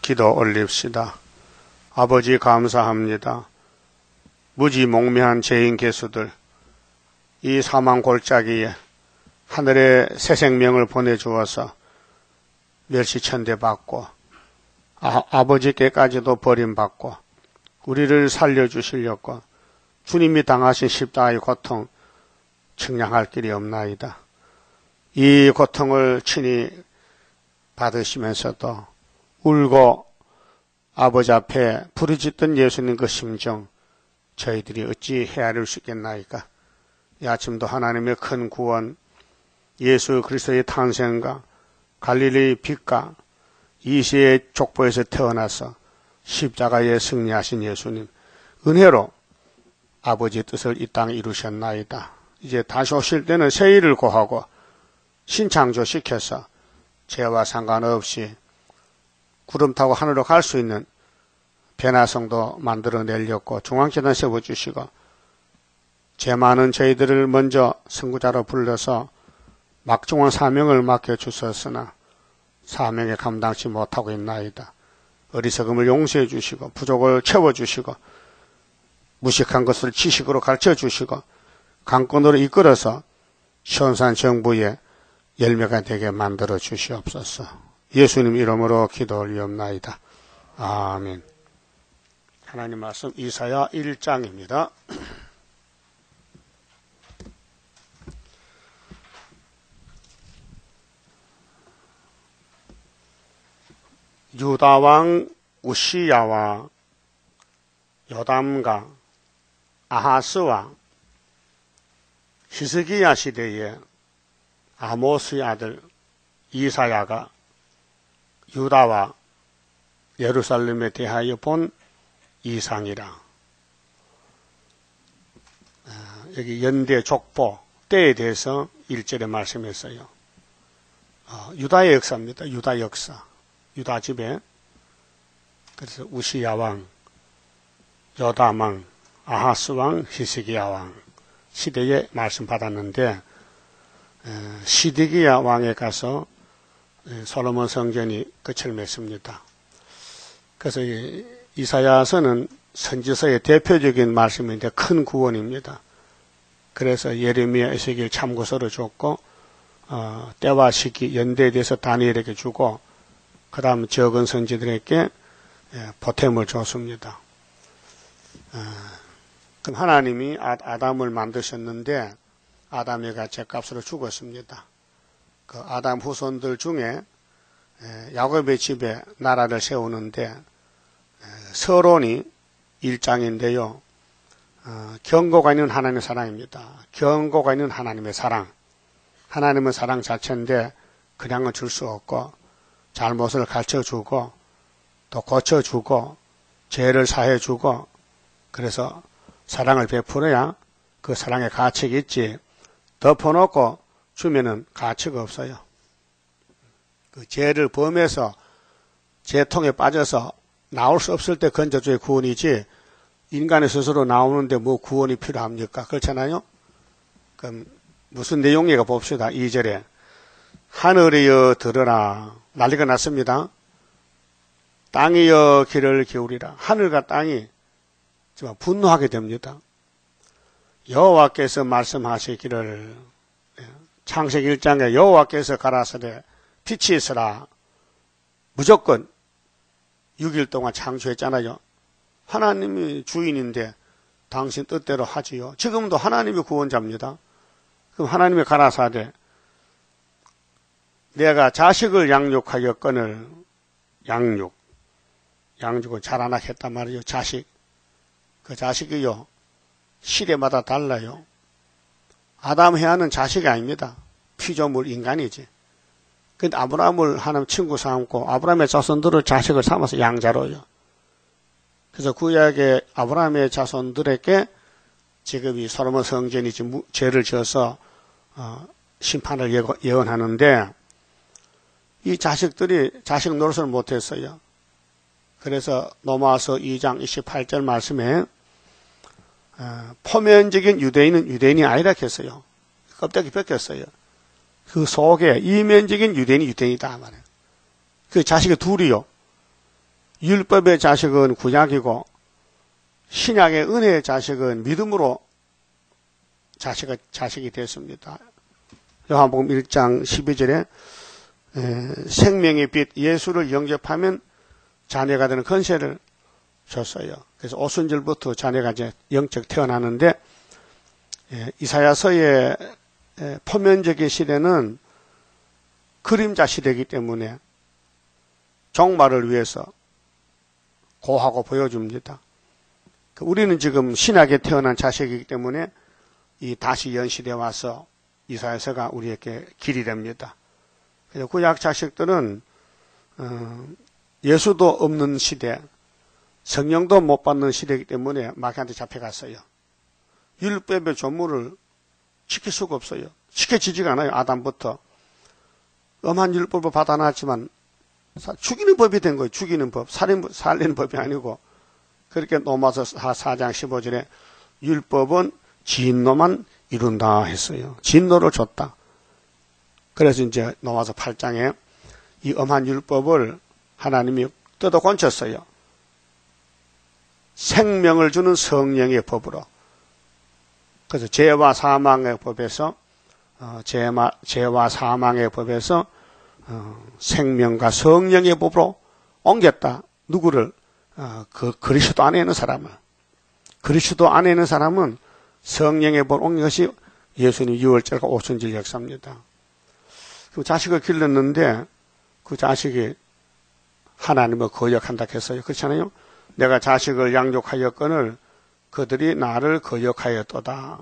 기도 올립시다. 아버지 감사합니다. 무지몽매한 죄인 개수들, 이 사망 골짜기에 하늘의 새 생명을 보내주어서 멸시천대받고 아버지께까지도 버림받고 우리를 살려주시려고 주님이 당하신 십자가의 고통 측량할 길이 없나이다. 이 고통을 친히 받으시면서도 울고 아버지 앞에 부르짖던 예수님 그 심정 저희들이 어찌 헤아릴 수 있겠나이까. 이 아침도 하나님의 큰 구원, 예수 그리스도의 탄생과 갈릴리의 빛과 이시의 족보에서 태어나서 십자가에 승리하신 예수님, 은혜로 아버지의 뜻을 이 땅에 이루셨나이다. 이제 다시 오실 때는 새 일을 고하고 신창조시켜서 죄와 상관없이 구름 타고 하늘로 갈 수 있는 변화성도 만들어내려고 중앙재단 세워주시고 죄 많은 저희들을 먼저 선구자로 불러서 막중한 사명을 맡겨주셨으나 사명에 감당치 못하고 있나이다. 어리석음을 용서해 주시고 부족을 채워주시고 무식한 것을 지식으로 가르쳐주시고 강권으로 이끌어서 시온산 정부의 열매가 되게 만들어 주시옵소서. 예수님 이름으로 기도 올리옵나이다. 아멘. 하나님 말씀 이사야 1장입니다. 유다왕 우시야와 요담과 아하스와 히스기야 시대에 아모스의 아들 이사야가 유다와 예루살렘에 대하여 본 이상이라. 여기 연대 족보 때에 대해서 1절에 말씀했어요. 유다의 역사입니다. 유다 역사. 유다 집에 그래서 우시야 왕, 요담 왕, 아하스 왕, 히스기야 왕 시대에 말씀 받았는데 시드기야 왕에 가서 솔로몬 성전이 끝을 맺습니다. 그래서 이사야서는 선지서의 대표적인 말씀인데 큰 구원입니다. 그래서 예레미야, 에스겔 참고서를 줬고 때와 시기, 연대에 대해서 다니엘에게 주고 그 다음 적은 선지들에게 보탬을 줬습니다. 그럼 하나님이 아담을 만드셨는데 아담이가 죄값으로 죽었습니다. 그 아담 후손들 중에 야곱의 집에 나라를 세우는데 서론이 1장인데요. 경고가 있는 하나님의 사랑입니다. 경고가 있는 하나님의 사랑. 하나님은 사랑 자체인데 그냥은 줄 수 없고 잘못을 가르쳐주고 또 고쳐주고 죄를 사해주고 그래서 사랑을 베풀어야 그 사랑의 가치가 있지 덮어놓고 주면은 가치가 없어요. 그 죄를 범해서 죄통에 빠져서 나올 수 없을 때 건져줘야 구원이지 인간의 스스로 나오는데 뭐 구원이 필요합니까? 그렇잖아요? 그럼 무슨 내용인가 봅시다. 2절에 하늘이여 들으라. 난리가 났습니다. 땅이여 귀를 기울이라. 하늘과 땅이 정말 분노하게 됩니다. 여호와께서 말씀하시기를 창세기 1장에 여호와께서 가라사대 빛이 있으라. 무조건 6일 동안 창조했잖아요. 하나님이 주인인데 당신 뜻대로 하지요. 지금도 하나님이 구원자입니다. 그럼 하나님이 가라사대 내가 자식을 양육하였거늘 양육은 자라나겠단 말이에요. 자식. 그 자식이요. 시대마다 달라요. 아담 해아는 자식이 아닙니다. 피조물 인간이지. 근데 아브라함을 하나님 친구 삼고 아브라함의 자손들을 자식을 삼아서 양자로요. 그래서 구약의 아브라함의 자손들에게 지금 이 솔로몬 성전이 지금 죄를 지어서 심판을 예언하는데 이 자식들이 자식 노릇을 못했어요. 그래서 로마서 2장 28절 말씀에 표면적인 유대인은 유대인이 아니라 했어요. 껍데기 벗겼어요. 그 속에 이면적인 유대인이 유대인이다 말이에요. 그 자식이 둘이요. 율법의 자식은 구약이고 신약의 은혜의 자식은 믿음으로 자식이 됐습니다. 요한복음 1장 12절에 생명의 빛 예수를 영접하면 자녀가 되는 권세를 줬어요. 그래서 오순절부터 자녀가 이제 영적 태어나는데 이사야서의 포면적인 시대는 그림자 시대이기 때문에 종말을 위해서 고하고 보여줍니다. 우리는 지금 신약에 태어난 자식이기 때문에 이 다시 연시대에 와서 이사야서가 우리에게 길이 됩니다. 그래서 구약 자식들은 예수도 없는 시대, 성령도 못 받는 시대이기 때문에 마귀한테 잡혀갔어요. 율법의 조문을 지킬 수가 없어요. 지켜지지가 않아요. 아담부터. 엄한 율법을 받아놨지만 죽이는 법이 된 거예요. 죽이는 법. 살리는 법이 아니고. 그렇게 로마서 4장 15절에 율법은 진노만 이룬다 했어요. 진노를 줬다. 그래서 이제 로마서 8장에 이 엄한 율법을 하나님이 뜯어 건쳤어요. 생명을 주는 성령의 법으로. 그래서 죄와 사망의 법에서 죄와 사망의 법에서 생명과 성령의 법으로 옮겼다. 누구를? 그 그리스도 안에 있는 사람을. 그리스도 안에 있는 사람은 성령의 법을 옮긴 것이 예수님 유월절과 오순절 역사입니다. 그 자식을 길렀는데 그 자식이 하나님을 거역한다 했어요. 그렇잖아요. 내가 자식을 양육하였거늘 그들이 나를 거역하였도다.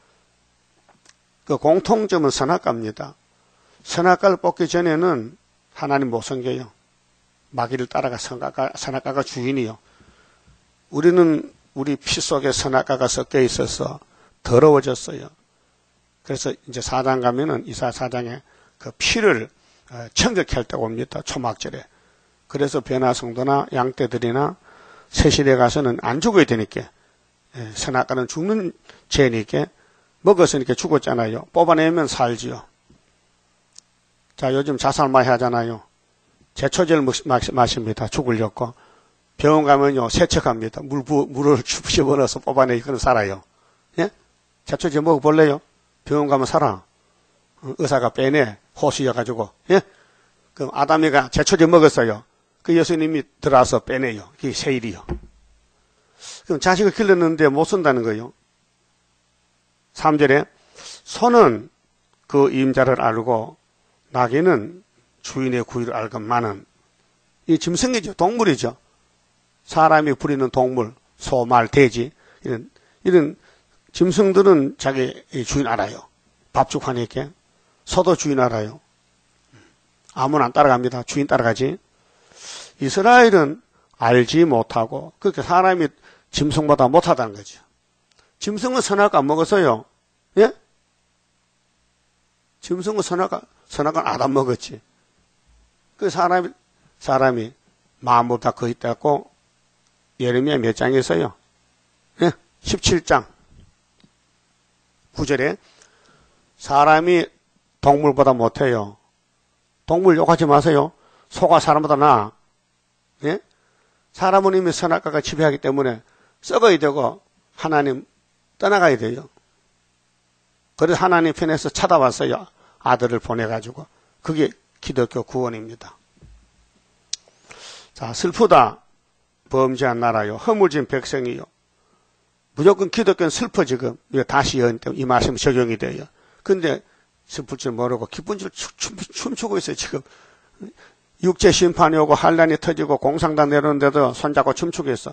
그 공통점은 선악과입니다. 선악과를 뽑기 전에는 하나님 못 섬겨요. 마귀를 따라가 선악과가 주인이요. 우리는 우리 피 속에 선악과가 섞여 있어서 더러워졌어요. 그래서 이제 4장 가면은 이사 4장에 그 피를 청적해 할 때가 옵니다. 초막절에. 그래서 변화 성도나 양떼들이나 새시대 가서는 안 죽어야 되니까 선악과는 죽는 죄니까 먹었으니까 죽었잖아요. 뽑아내면 살지요. 자, 요즘 자살 많이 하잖아요. 제초제를 마십니다. 죽으려고. 병원 가면요, 세척합니다. 물을 집어넣어서 뽑아내기, 그럼 살아요. 예? 제초제 먹어볼래요? 병원 가면 살아. 의사가 빼내, 호수여가지고. 예? 그럼 아담이가 제초제 먹었어요. 그 예수님이 들어와서 빼내요. 그게 세일이요. 그럼 자식을 길렀는데 못 쓴다는 거예요. 3절에 소는 그 임자를 알고 나귀는 주인의 구유를 알건만은 이 짐승이죠. 동물이죠. 사람이 부리는 동물, 소, 말, 돼지 이런 짐승들은 자기 주인 알아요. 밥죽 하니까. 소도 주인 알아요. 아무나 안 따라갑니다. 주인 따라가지. 이스라엘은 알지 못하고 그렇게 사람이 짐승보다 못하다는 거죠. 짐승은 선악과 안 먹었어요. 예? 짐승은 선악과 안 안 먹었지. 그 사람이 마음보다 거의 있다고 예레미야 몇 장에 있어요? 예? 17장 9절에 사람이 동물보다 못해요. 동물 욕하지 마세요. 소가 사람보다 나아. 예? 사람은 이미 선악과가 지배하기 때문에 썩어야 되고 하나님 떠나가야 돼요. 그래서 하나님 편에서 찾아왔어요. 아들을 보내가지고. 그게 기독교 구원입니다. 자, 슬프다. 범죄한 나라요. 허물진 백성이요. 무조건 기독교는 슬퍼 지금. 다시 이 말씀 적용이 돼요. 근데 슬플 줄 모르고 기쁜 줄 춤추고 있어요 지금. 육체 심판이 오고 환란이 터지고 공상당 내려오는데도 손잡고 춤추고 있어.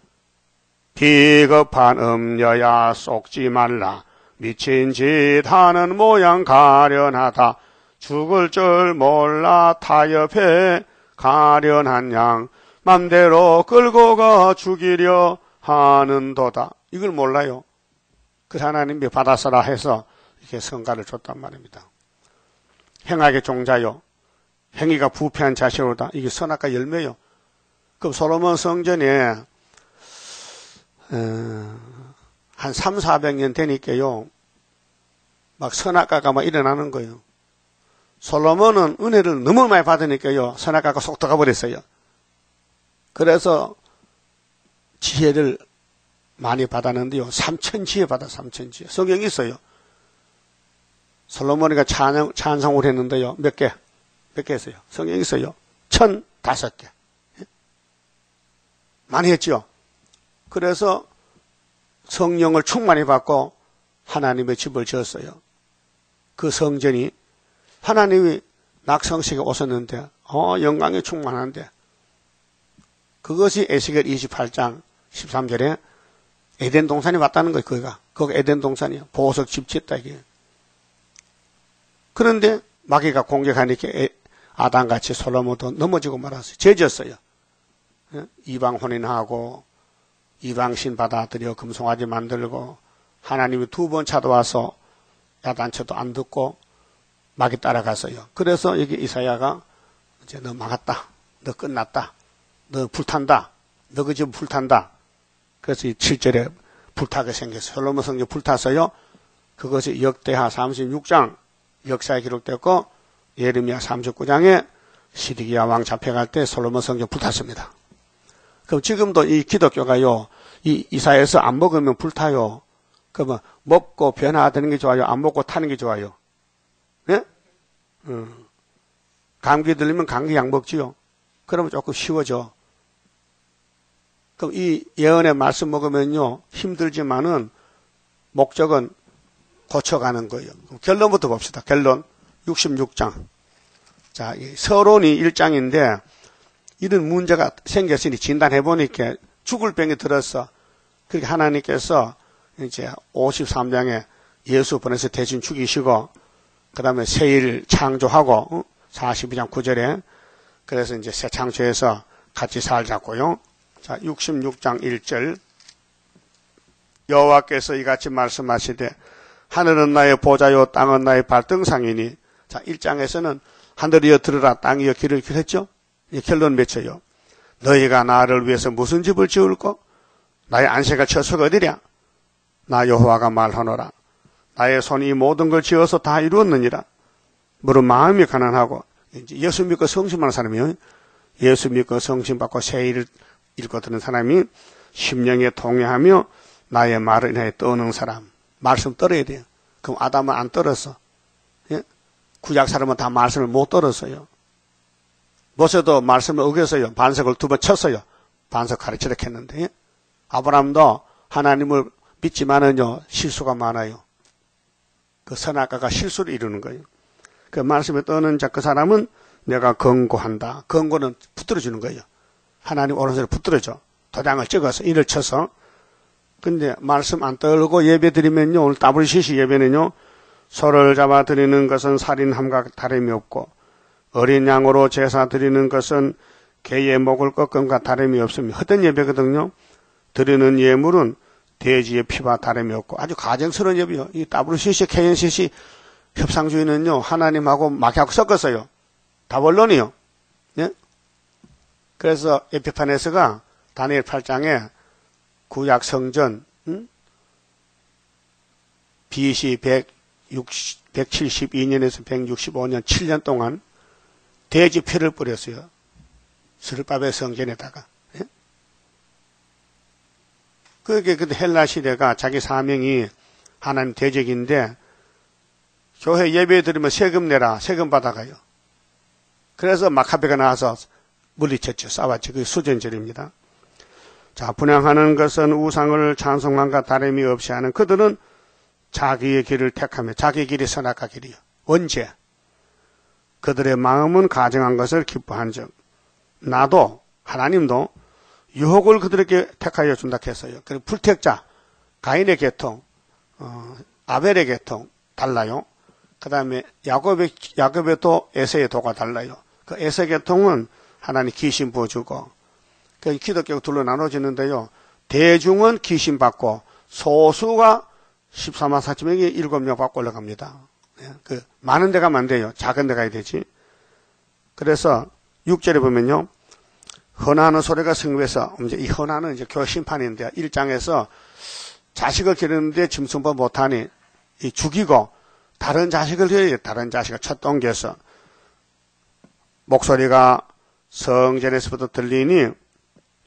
비겁한 음녀야 속지 말라. 미친 짓 하는 모양 가련하다. 죽을 줄 몰라 타협해 가련한 양 맘대로 끌고 가 죽이려 하는도다. 이걸 몰라요. 그 하나님이 받아서라 해서 이렇게 성가를 줬단 말입니다. 행악의 종자요. 행위가 부패한 자식으로다. 이게 선악과 열매요. 그럼 솔로몬 성전에 한 300~400년 되니까요. 막 선악과가 막 일어나는 거예요. 솔로몬은 은혜를 너무 많이 받으니까요. 선악과가 쏙 들어가 버렸어요. 그래서 지혜를 많이 받았는데요. 3,000지혜 받아, 3,000지혜. 성경이 있어요. 솔로몬이가 찬송을 했는데요. 몇 개 했어요? 성경이 있어요. 1,005개. 많이 했죠. 그래서 성령을 충만히 받고 하나님의 집을 지었어요. 그 성전이 하나님이 낙성식에 오셨는데 영광이 충만한데 그것이 에스겔 28장 13절에 에덴 동산이 왔다는 거예요. 거기 에덴 동산이요. 보석 집 짓다 이게. 그런데 마귀가 공격하니까 아담같이 솔로몬도 넘어지고 말았어요. 죄졌어요. 이방 혼인하고 이방신 받아들여 금송아지 만들고 하나님이 2번 찾아와서 야단쳐도 안 듣고 마귀 따라갔어요. 그래서 여기 이사야가 이제 너 막았다. 너 끝났다. 너 불탄다. 너 그 집 불탄다. 그래서 이 7절에 불타게 생겼어요. 솔로몬 성전 불탔어요. 그것이 역대하 36장 역사에 기록됐고 예레미야 39장에 시드기야 왕 잡혀갈 때 솔로몬 성전 불탔습니다. 그럼 지금도 이 기독교가요, 이 이사야에서 안 먹으면 불타요. 그러면 먹고 변화되는 게 좋아요? 안 먹고 타는 게 좋아요? 예? 감기 들리면 감기약 먹지요. 그러면 조금 쉬워져. 그럼 이 예언의 말씀 먹으면요, 힘들지만은 목적은 고쳐가는 거예요. 결론부터 봅시다. 결론 66장. 자, 이 서론이 1장인데 이런 문제가 생겼으니 진단해보니까 죽을 병이 들었어. 그렇게 하나님께서 이제 53장에 예수 보내서 대신 죽이시고 그 다음에 새일 창조하고 42장 9절에 그래서 이제 새 창조해서 같이 살자고요. 자, 66장 1절 여호와께서 이같이 말씀하시되 하늘은 나의 보좌요 땅은 나의 발등상이니. 자, 1장에서는 하늘이여 들으라 땅이여 귀를 기울였죠. 결론 맺혀요. 너희가 나를 위해서 무슨 집을 지을꼬? 나의 안식을 처소가 어디랴? 나 여호와가 말하노라. 나의 손이 모든 걸 지어서 다 이루었느니라. 물은 마음이 가난하고 예수 믿고 성심하는 사람이요. 예수 믿고 성심받고 세일을 읽고 듣는 사람이 심령에 동의하며 나의 말을 인하여 떠는 사람. 말씀 떨어야 돼요. 그럼 아담은 안 떨었어. 예? 구약 사람은 다 말씀을 못 떨었어요. 모세도 말씀을 어겼어요. 반석을 2번 쳤어요. 반석 가르치려 했는데. 예? 아브라함도 하나님을 믿지만은요, 실수가 많아요. 그 선악과가 실수를 이루는 거예요. 그 말씀에 떠는 자, 그 사람은 내가 권고한다. 권고는 붙들어주는 거예요. 하나님 오른손에 붙들어줘. 도장을 찍어서, 일을 쳐서. 근데 말씀 안 떨고 예배 드리면요, 오늘 WCC 예배는요, 소를 잡아 드리는 것은 살인함과 다름이 없고, 어린 양으로 제사 드리는 것은 개의 목을 꺾음과 다름이 없으며, 헛된 예배거든요. 드리는 예물은 돼지의 피와 다름이 없고, 아주 가정스러운 예배요. 이 WCC, KNCC 협상주의는요, 하나님하고 마귀하고 섞었어요. 다 원론이요. 예? 그래서 에피파네스가 다니엘 8장에 구약 성전, BC 172년에서 165년 7년 동안 돼지 피를 뿌렸어요. 스룹바벨 성전에다가. 예? 그게 그 헬라 시대가 자기 사명이 하나님 대적인데 교회 예배 드리면 세금 내라, 세금 받아가요. 그래서 마카베가 나와서 물리쳤죠. 싸웠죠. 그게 수전절입니다. 자, 분양하는 것은 우상을 찬송함과 다름이 없이 하는 그들은 자기의 길을 택하며 자기 길이 선악과 길이요. 언제? 그들의 마음은 가정한 것을 기뻐한 적. 나도 하나님도 유혹을 그들에게 택하여 준다 했어요. 그리고 불택자 가인의 계통, 아벨의 계통 달라요. 그 다음에 야곱의 도 에서의 도가 달라요. 그 에서 계통은 하나님 귀신 부어주고, 그 기독교가 둘로 나눠지는데요. 대중은 귀신 받고 소수가 14만 4천 명이 7명 받고 올라갑니다. 그 많은 데 가면 안 돼요. 작은 데 가야 되지. 그래서 6절에 보면요. 헌하는 소리가 성읍에서, 이제 이 헌하는 이제 교회 심판인데 1장에서 자식을 기르는데 짐승보 못하니 이 죽이고 다른 자식을 기르요. 다른 자식을 첫 동기에서 목소리가 성전에서부터 들리니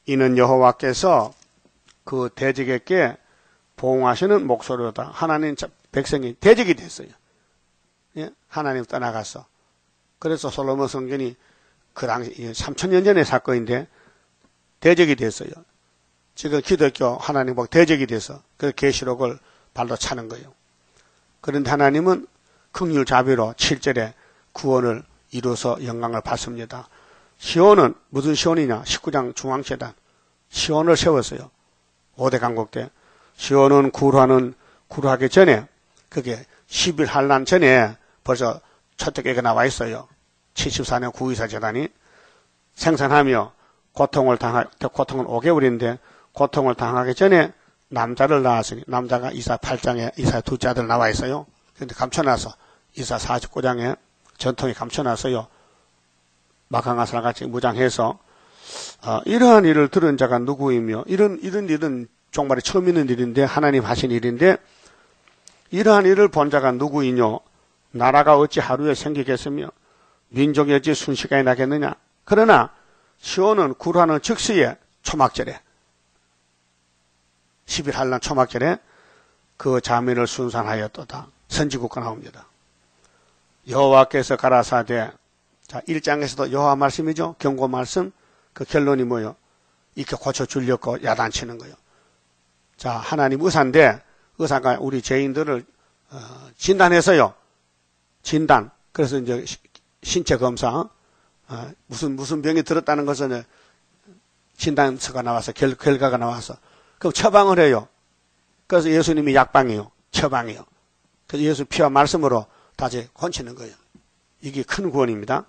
이는 여호와께서 그 대적에게 보응하시는 목소리로다. 하나님 백성이 대적이 됐어요. 예? 하나님 떠나갔어. 그래서 솔로몬 성전이 그 당시 3000년 전의 사건인데 대적이 됐어요. 지금 기독교 하나님 보고 대적이 돼서 그 계시록을 발로 차는 거예요. 그런데 하나님은 긍휼 자비로 7절에 구원을 이루어서 영광을 받습니다. 시온은 무슨 시온이냐? 19장 중앙재단 시온을 세웠어요. 5대 강국 때. 시온은 구루하기 전에 그게 10일 환란 전에 벌써 초대교회가 나와 있어요. 74년 구의사 재단이 생산하며 고통은 5개월인데 고통을 당하기 전에 남자를 낳았으니 남자가 이사 8장에 이사 둘째 아들 나와 있어요. 그런데 감춰놔서 이사 49장에 전통이 감춰놨어요. 마강아사랑 같이 무장해서 이러한 일을 들은 자가 누구이며 이런 일은 정말 처음 있는 일인데 하나님 하신 일인데 이러한 일을 본 자가 누구이뇨? 나라가 어찌 하루에 생기겠으며 민족이 어찌 순식간에 나겠느냐? 그러나 시온은 구루하는 즉시에 초막절에 10일 한란 초막절에 그 자민을 순산하였도다. 선지국가 나옵니다. 여호와께서 가라사대 자 1장에서도 여호와 말씀이죠. 경고 말씀. 그 결론이 뭐예요? 이렇게 고쳐주려고 야단치는 거예요. 자 하나님 의사인데 의사가 우리 죄인들을 진단해서요. 진단. 그래서 이제 신체 검사 무슨 병이 들었다는 것은 진단서가 나와서 결과가 나와서 그럼 처방을 해요. 그래서 예수님이 약방이요. 처방이요. 그래서 예수 피와 말씀으로 다시 고치는 거예요. 이게 큰 구원입니다.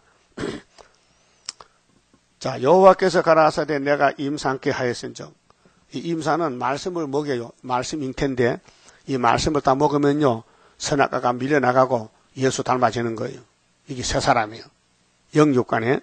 자 여호와께서 가라사대 내가 임산케 하였은즉 이 임산은 말씀을 먹여요. 말씀 잉태인데 이 말씀을 다 먹으면요. 선악과가 밀려나가고 예수 닮아지는 거예요. 이게 새 사람이에요. 영육간에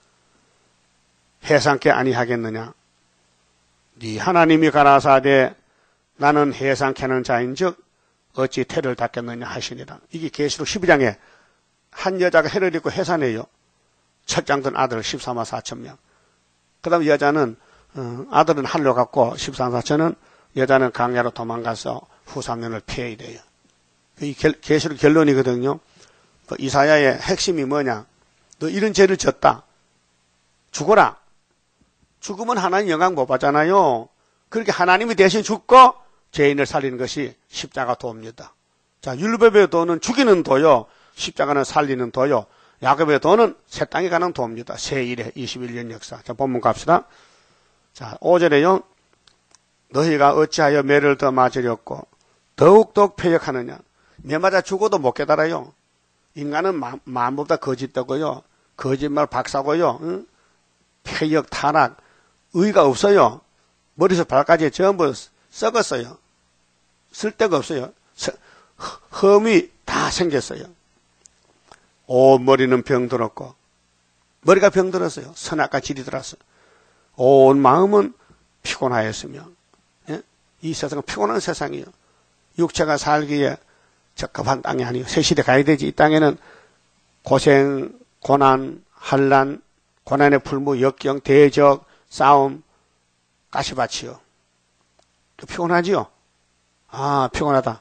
해상케 아니하겠느냐. 네 하나님이 가라사대 나는 해상케 하는 자인즉 어찌 태를 닦겠느냐 하시니라. 이게 계시록 12장에 한 여자가 해를 입고 해산해요. 첫 장든 아들 14만 4천 명. 그 다음 여자는 아들은 하늘로 갔고 14만 4천은 여자는 강야로 도망가서 후 3년을 피해야 돼요. 이 계시록 결론이거든요. 그 이사야의 핵심이 뭐냐. 너 이런 죄를 졌다. 죽어라. 죽으면 하나님 영광 못 받잖아요. 그렇게 하나님이 대신 죽고 죄인을 살리는 것이 십자가 도입니다. 자, 율법의 도는 죽이는 도요. 십자가는 살리는 도요. 야곱의 도는 새 땅에 가는 도입니다. 새 일에 21년 역사. 자, 본문 갑시다. 자, 5절에요. 너희가 어찌하여 매를 더 맞으렸고 더욱더 폐역하느냐. 매 맞아 죽어도 못 깨달아요. 인간은 마음보다 거짓되고요. 거짓말 박사고요. 응? 폐역, 타락, 의가 없어요. 머리에서 발까지 전부 썩었어요. 쓸데가 없어요. 흠이 다 생겼어요. 온 머리는 병들었고 머리가 병들었어요. 선악과 질이 들었어요. 온 마음은 피곤하였으며 예? 이 세상은 피곤한 세상이에요. 육체가 살기에 적합한 땅이 아니에요. 새 시대 가야 되지. 이 땅에는 고생, 고난, 환난, 고난의 풀무, 역경, 대적, 싸움, 가시밭이요. 피곤하지요? 아, 피곤하다.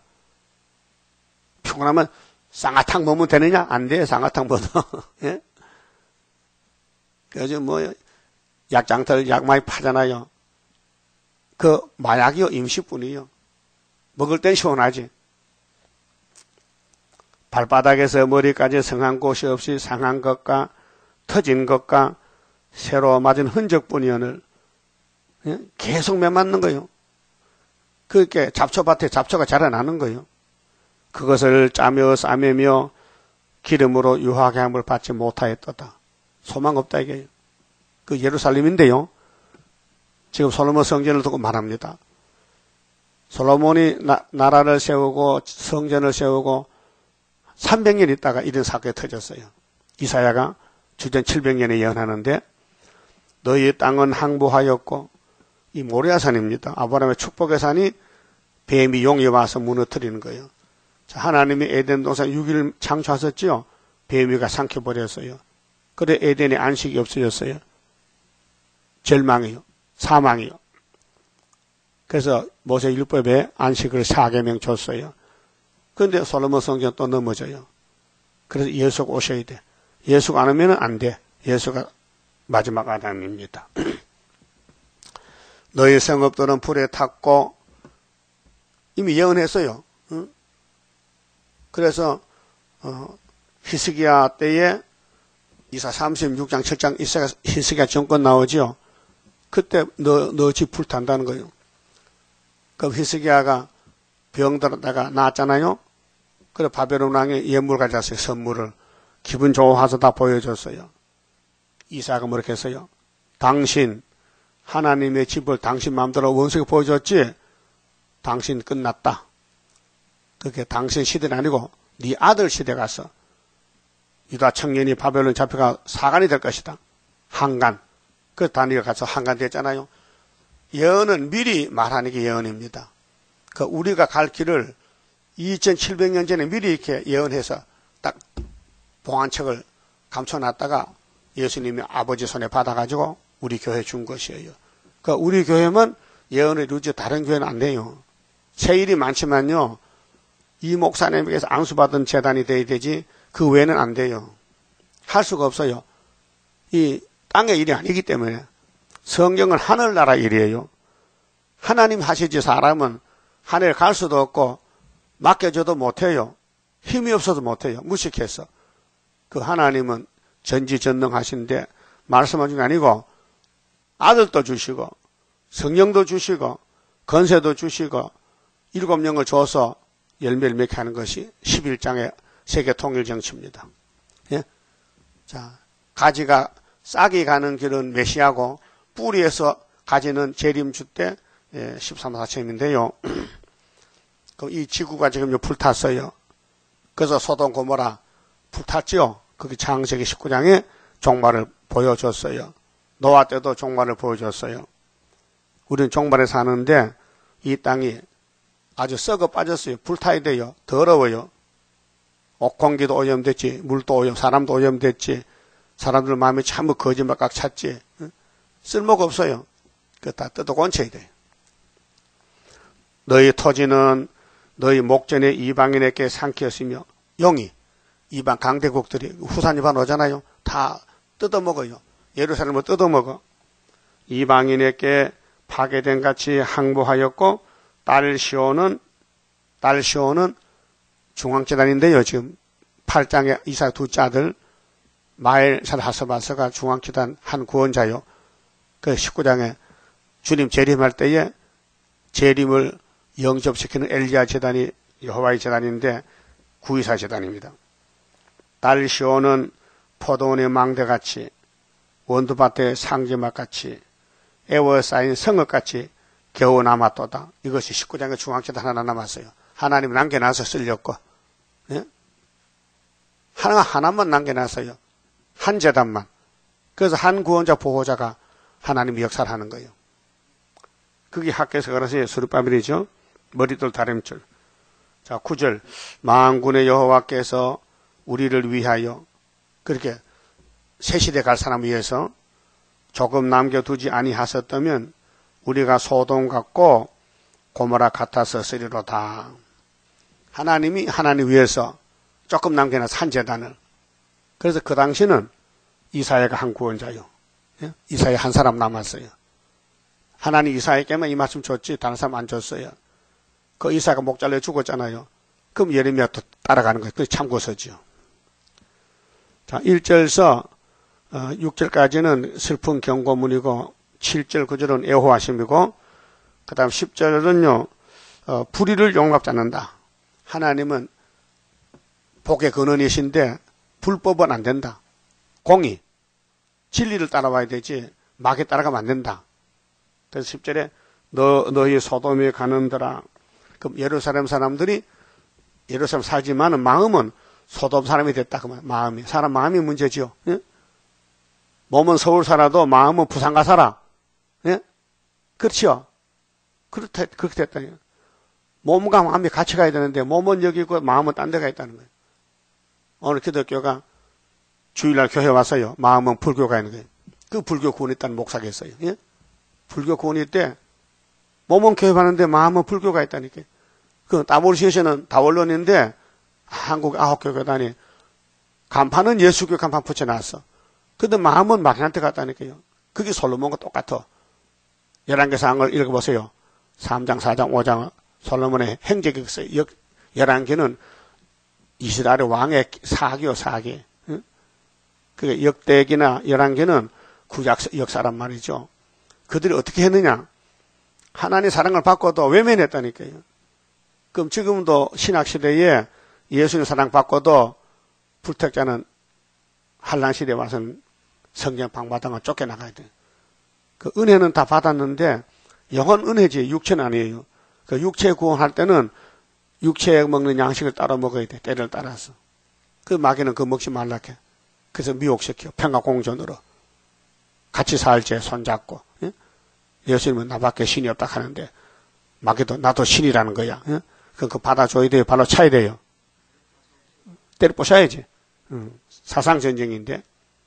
피곤하면 쌍화탕 먹으면 되느냐? 안 돼, 쌍화탕 먹어. 예? 그래서 약장터 약 많이 파잖아요. 그 마약이요, 임시뿐이요. 먹을 땐 시원하지. 발바닥에서 머리까지 성한 곳이 없이 상한 것과 터진 것과 새로 맞은 흔적뿐이오늘 예? 계속 매맞는 거예요. 그렇게 잡초밭에 잡초가 자라나는 거예요. 그것을 짜며 싸매며 기름으로 유하게 함을 받지 못하였도다. 소망 없다 이게요. 그 예루살렘인데요. 지금 솔로몬 성전을 두고 말합니다. 솔로몬이 나라를 세우고 성전을 세우고 300년 있다가 이런 사건이 터졌어요. 이사야가 주전 700년에 예언하는데 너희 땅은 항복하였고 이 모리아산입니다. 아브라함의 축복의 산이 뱀이 용이 와서 무너뜨리는 거예요. 자, 하나님이 에덴 동산 6일 창조하셨지요. 뱀이가 삼켜버렸어요. 그래 에덴의 안식이 없어졌어요. 절망이요. 사망이요. 그래서 모세율법에 안식을 4계명 줬어요. 그런데 솔로몬 성경 또 넘어져요. 그래서 예수가 오셔야 돼. 예수가 안 오면 안 돼. 예수가 마지막 아담입니다. 너희 성읍들은 불에 탔고 이미 예언했어요. 그래서 히스기야 때에 이사 36장 7장 히스기야 정권 나오죠. 그때 너 집 불탄다는 거예요. 그럼 히스기야가 병들었다가 나았잖아요. 그래 바벨론 왕이 예물 가져왔어요. 선물을 기분 좋아서 다 보여줬어요. 이사가 뭐렇게 했어요? 당신 하나님의 집을 당신 마음대로 원수에게 보여줬지? 당신 끝났다. 그게 당신 시대는 아니고 네 아들 시대 가서 유다 청년이 바벨론 잡혀가 사관이 될 것이다. 한간. 그 다니엘 가서 한간 됐잖아요. 예언은 미리 말하는 게 예언입니다. 그 우리가 갈 길을 2700년 전에 미리 이렇게 예언해서 딱 봉안책을 감춰놨다가 예수님이 아버지 손에 받아가지고 우리 교회 준 것이에요. 그 우리 교회만 예언을 이루지 다른 교회는 안 돼요. 세일이 많지만요. 이 목사님에게서 안수받은 재단이 돼야 되지 그 외에는 안 돼요. 할 수가 없어요. 이 땅의 일이 아니기 때문에 성경은 하늘나라 일이에요. 하나님 하시지 사람은 하늘 갈 수도 없고 맡겨줘도 못해요. 힘이 없어도 못해요. 무식해서. 그 하나님은 전지전능하신데 말씀하신 게 아니고 아들도 주시고 성령도 주시고 건세도 주시고 7영을 줘서 열매를 맺게 하는 것이 11장의 세계 통일 정치입니다. 예? 자, 가지가 싹이 가는 길은 메시아고 뿌리에서 가지는 재림주 때 13, 14체인데요. 이 지구가 지금 불탔어요. 그래서 소돔 고모라 불탔지요. 그게 창세기 19장에 종말을 보여줬어요. 노아 때도 종말을 보여줬어요. 우리는 종말에 사는데 이 땅이 아주 썩어 빠졌어요. 불타야 돼요. 더러워요. 공기도 오염됐지, 물도 오염, 사람도 오염됐지, 사람들 마음에 참으로 거짓말 꽉 찼지. 쓸모가 없어요. 그거 다 뜯어 건쳐야 돼요. 너희 토지는 너희 목전에 이방인에게 상키었으며 영이 이방 강대국들이 후산 이방 오잖아요. 다 뜯어먹어요. 예루살렘을 뜯어먹어. 이방인에게 파괴된 같이 항복하였고 딸 시온은 중앙재단인데요. 지금 8장에 이사 둘째 아들 마엘 살-하스바스가 중앙재단 한 구원자요. 그 19장에 주님 재림할 때에 재림을 영접시키는 엘리야 재단이 여호와의 재단인데 구이사 재단입니다. 딸 시온은 포도원의 망대같이 원두밭의 상지막같이 에워싸인 성읍같이 겨우 남았도다. 이것이 19장의 중앙재단 하나 남았어요. 하나님 남겨놔서 쓸렸고, 예? 하나만 남겨놨어요. 한 재단만. 그래서 한 구원자 보호자가 하나님 역사를 하는 거예요. 그게 학교에서 그래서 수르바벨이죠. 머리돌 다림줄. 자, 9절. 만군의 여호와께서 우리를 위하여 그렇게 새 시대 갈 사람 위해서 조금 남겨두지 아니하셨다면 우리가 소돔 같고 고모라 같아서 쓰리로다. 하나님이 하나님 위해서 조금 남겨놔서 한 재단을. 그래서 그 당시는 이사야가 한 구원자요. 예? 이사야 한 사람 남았어요. 하나님 이사야에게만 이 말씀 줬지 다른 사람 안 줬어요. 그 이사야가 목 잘려 죽었잖아요. 그럼 예레미야 또 따라가는 거예요. 그게 참고서지요. 자, 1절서 6절까지는 슬픈 경고문이고 7절 9절은 애호하심이고 그 다음 10절은요 불의를 용납지 않는다. 하나님은 복의 근원이신데 불법은 안 된다. 공의, 진리를 따라와야 되지 막에 따라가면 안 된다. 그래서 10절에 너희 소돔에 가는더라. 그럼 예루살렘 사람들이 예루살렘 살지만은 마음은 소돔 사람이 됐다. 그 마음이 사람 마음이 문제죠. 예? 몸은 서울 살아도 마음은 부산 가 살아. 예? 그렇죠. 그렇게 됐다. 몸과 마음이 같이 가야 되는데 몸은 여기 있고 마음은 딴 데 가 있다는 거예요. 오늘 기독교가 주일날 교회 와서요. 마음은 불교가 있는 거예요. 그 불교 구원했다는 목사가 있어요. 예? 불교 권위 때 몸은 교회하는데 마음은 불교가 있다니까요. 그 WCC는 다원론인데 한국 9개 교단이 간판은 예수교 간판 붙여놨어. 근데 마음은 마귀한테 갔다니까요. 그게 솔로몬과 똑같아. 11개상을 읽어보세요. 3장, 4장, 5장 솔로몬의 행적이 있어요. 11개는 이스라엘 왕의 사기요, 사기. 응? 그게 역대기나 11개는 구약 역사란 말이죠. 그들이 어떻게 했느냐? 하나님의 사랑을 받고도 외면했다니까요. 그럼 지금도 신학시대에 예수님 사랑 받고도 불택자는 한란시대에 와서는 성경 방바닥을 쫓겨나가야 돼요. 그 은혜는 다 받았는데 영혼 은혜지 육체는 아니에요. 그 육체 구원할 때는 육체 먹는 양식을 따로 먹어야 돼. 때를 따라서. 그 마귀는 그거 먹지 말라게. 그래서 미혹시켜. 평화공존으로. 같이 살지 손잡고. 예? 예수님은 나밖에 신이 없다 하는데 마귀도 나도 신이라는 거야. 예? 그거 받아줘야 돼요. 발로 차야 돼요. 때려 부셔야지. 사상전쟁인데.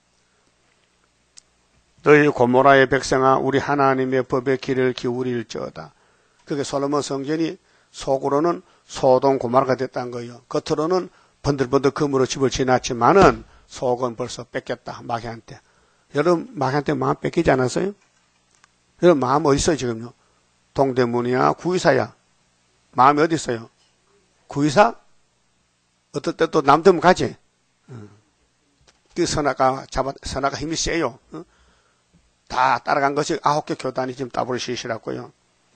너희 고모라의 백성아 우리 하나님의 법의 길을 기울일지어다. 그게 솔로몬 성전이 속으로는 소돔 고모라가 됐다는 거예요. 겉으로는 번들번들 금으로 집을 지났지만은 속은 벌써 뺏겼다. 마귀한테. 여러분 마귀한테 마음 뺏기지 않았어요? 여러분 마음 어디 있어요 지금요? 동대문이야 구의사야? 마음이 어디 있어요? 구의사? 어떨 때 또 남대문 가지? 그 선악가 힘이 세요. 다 따라간 것이 9개 교단이 지금 WCC라고요.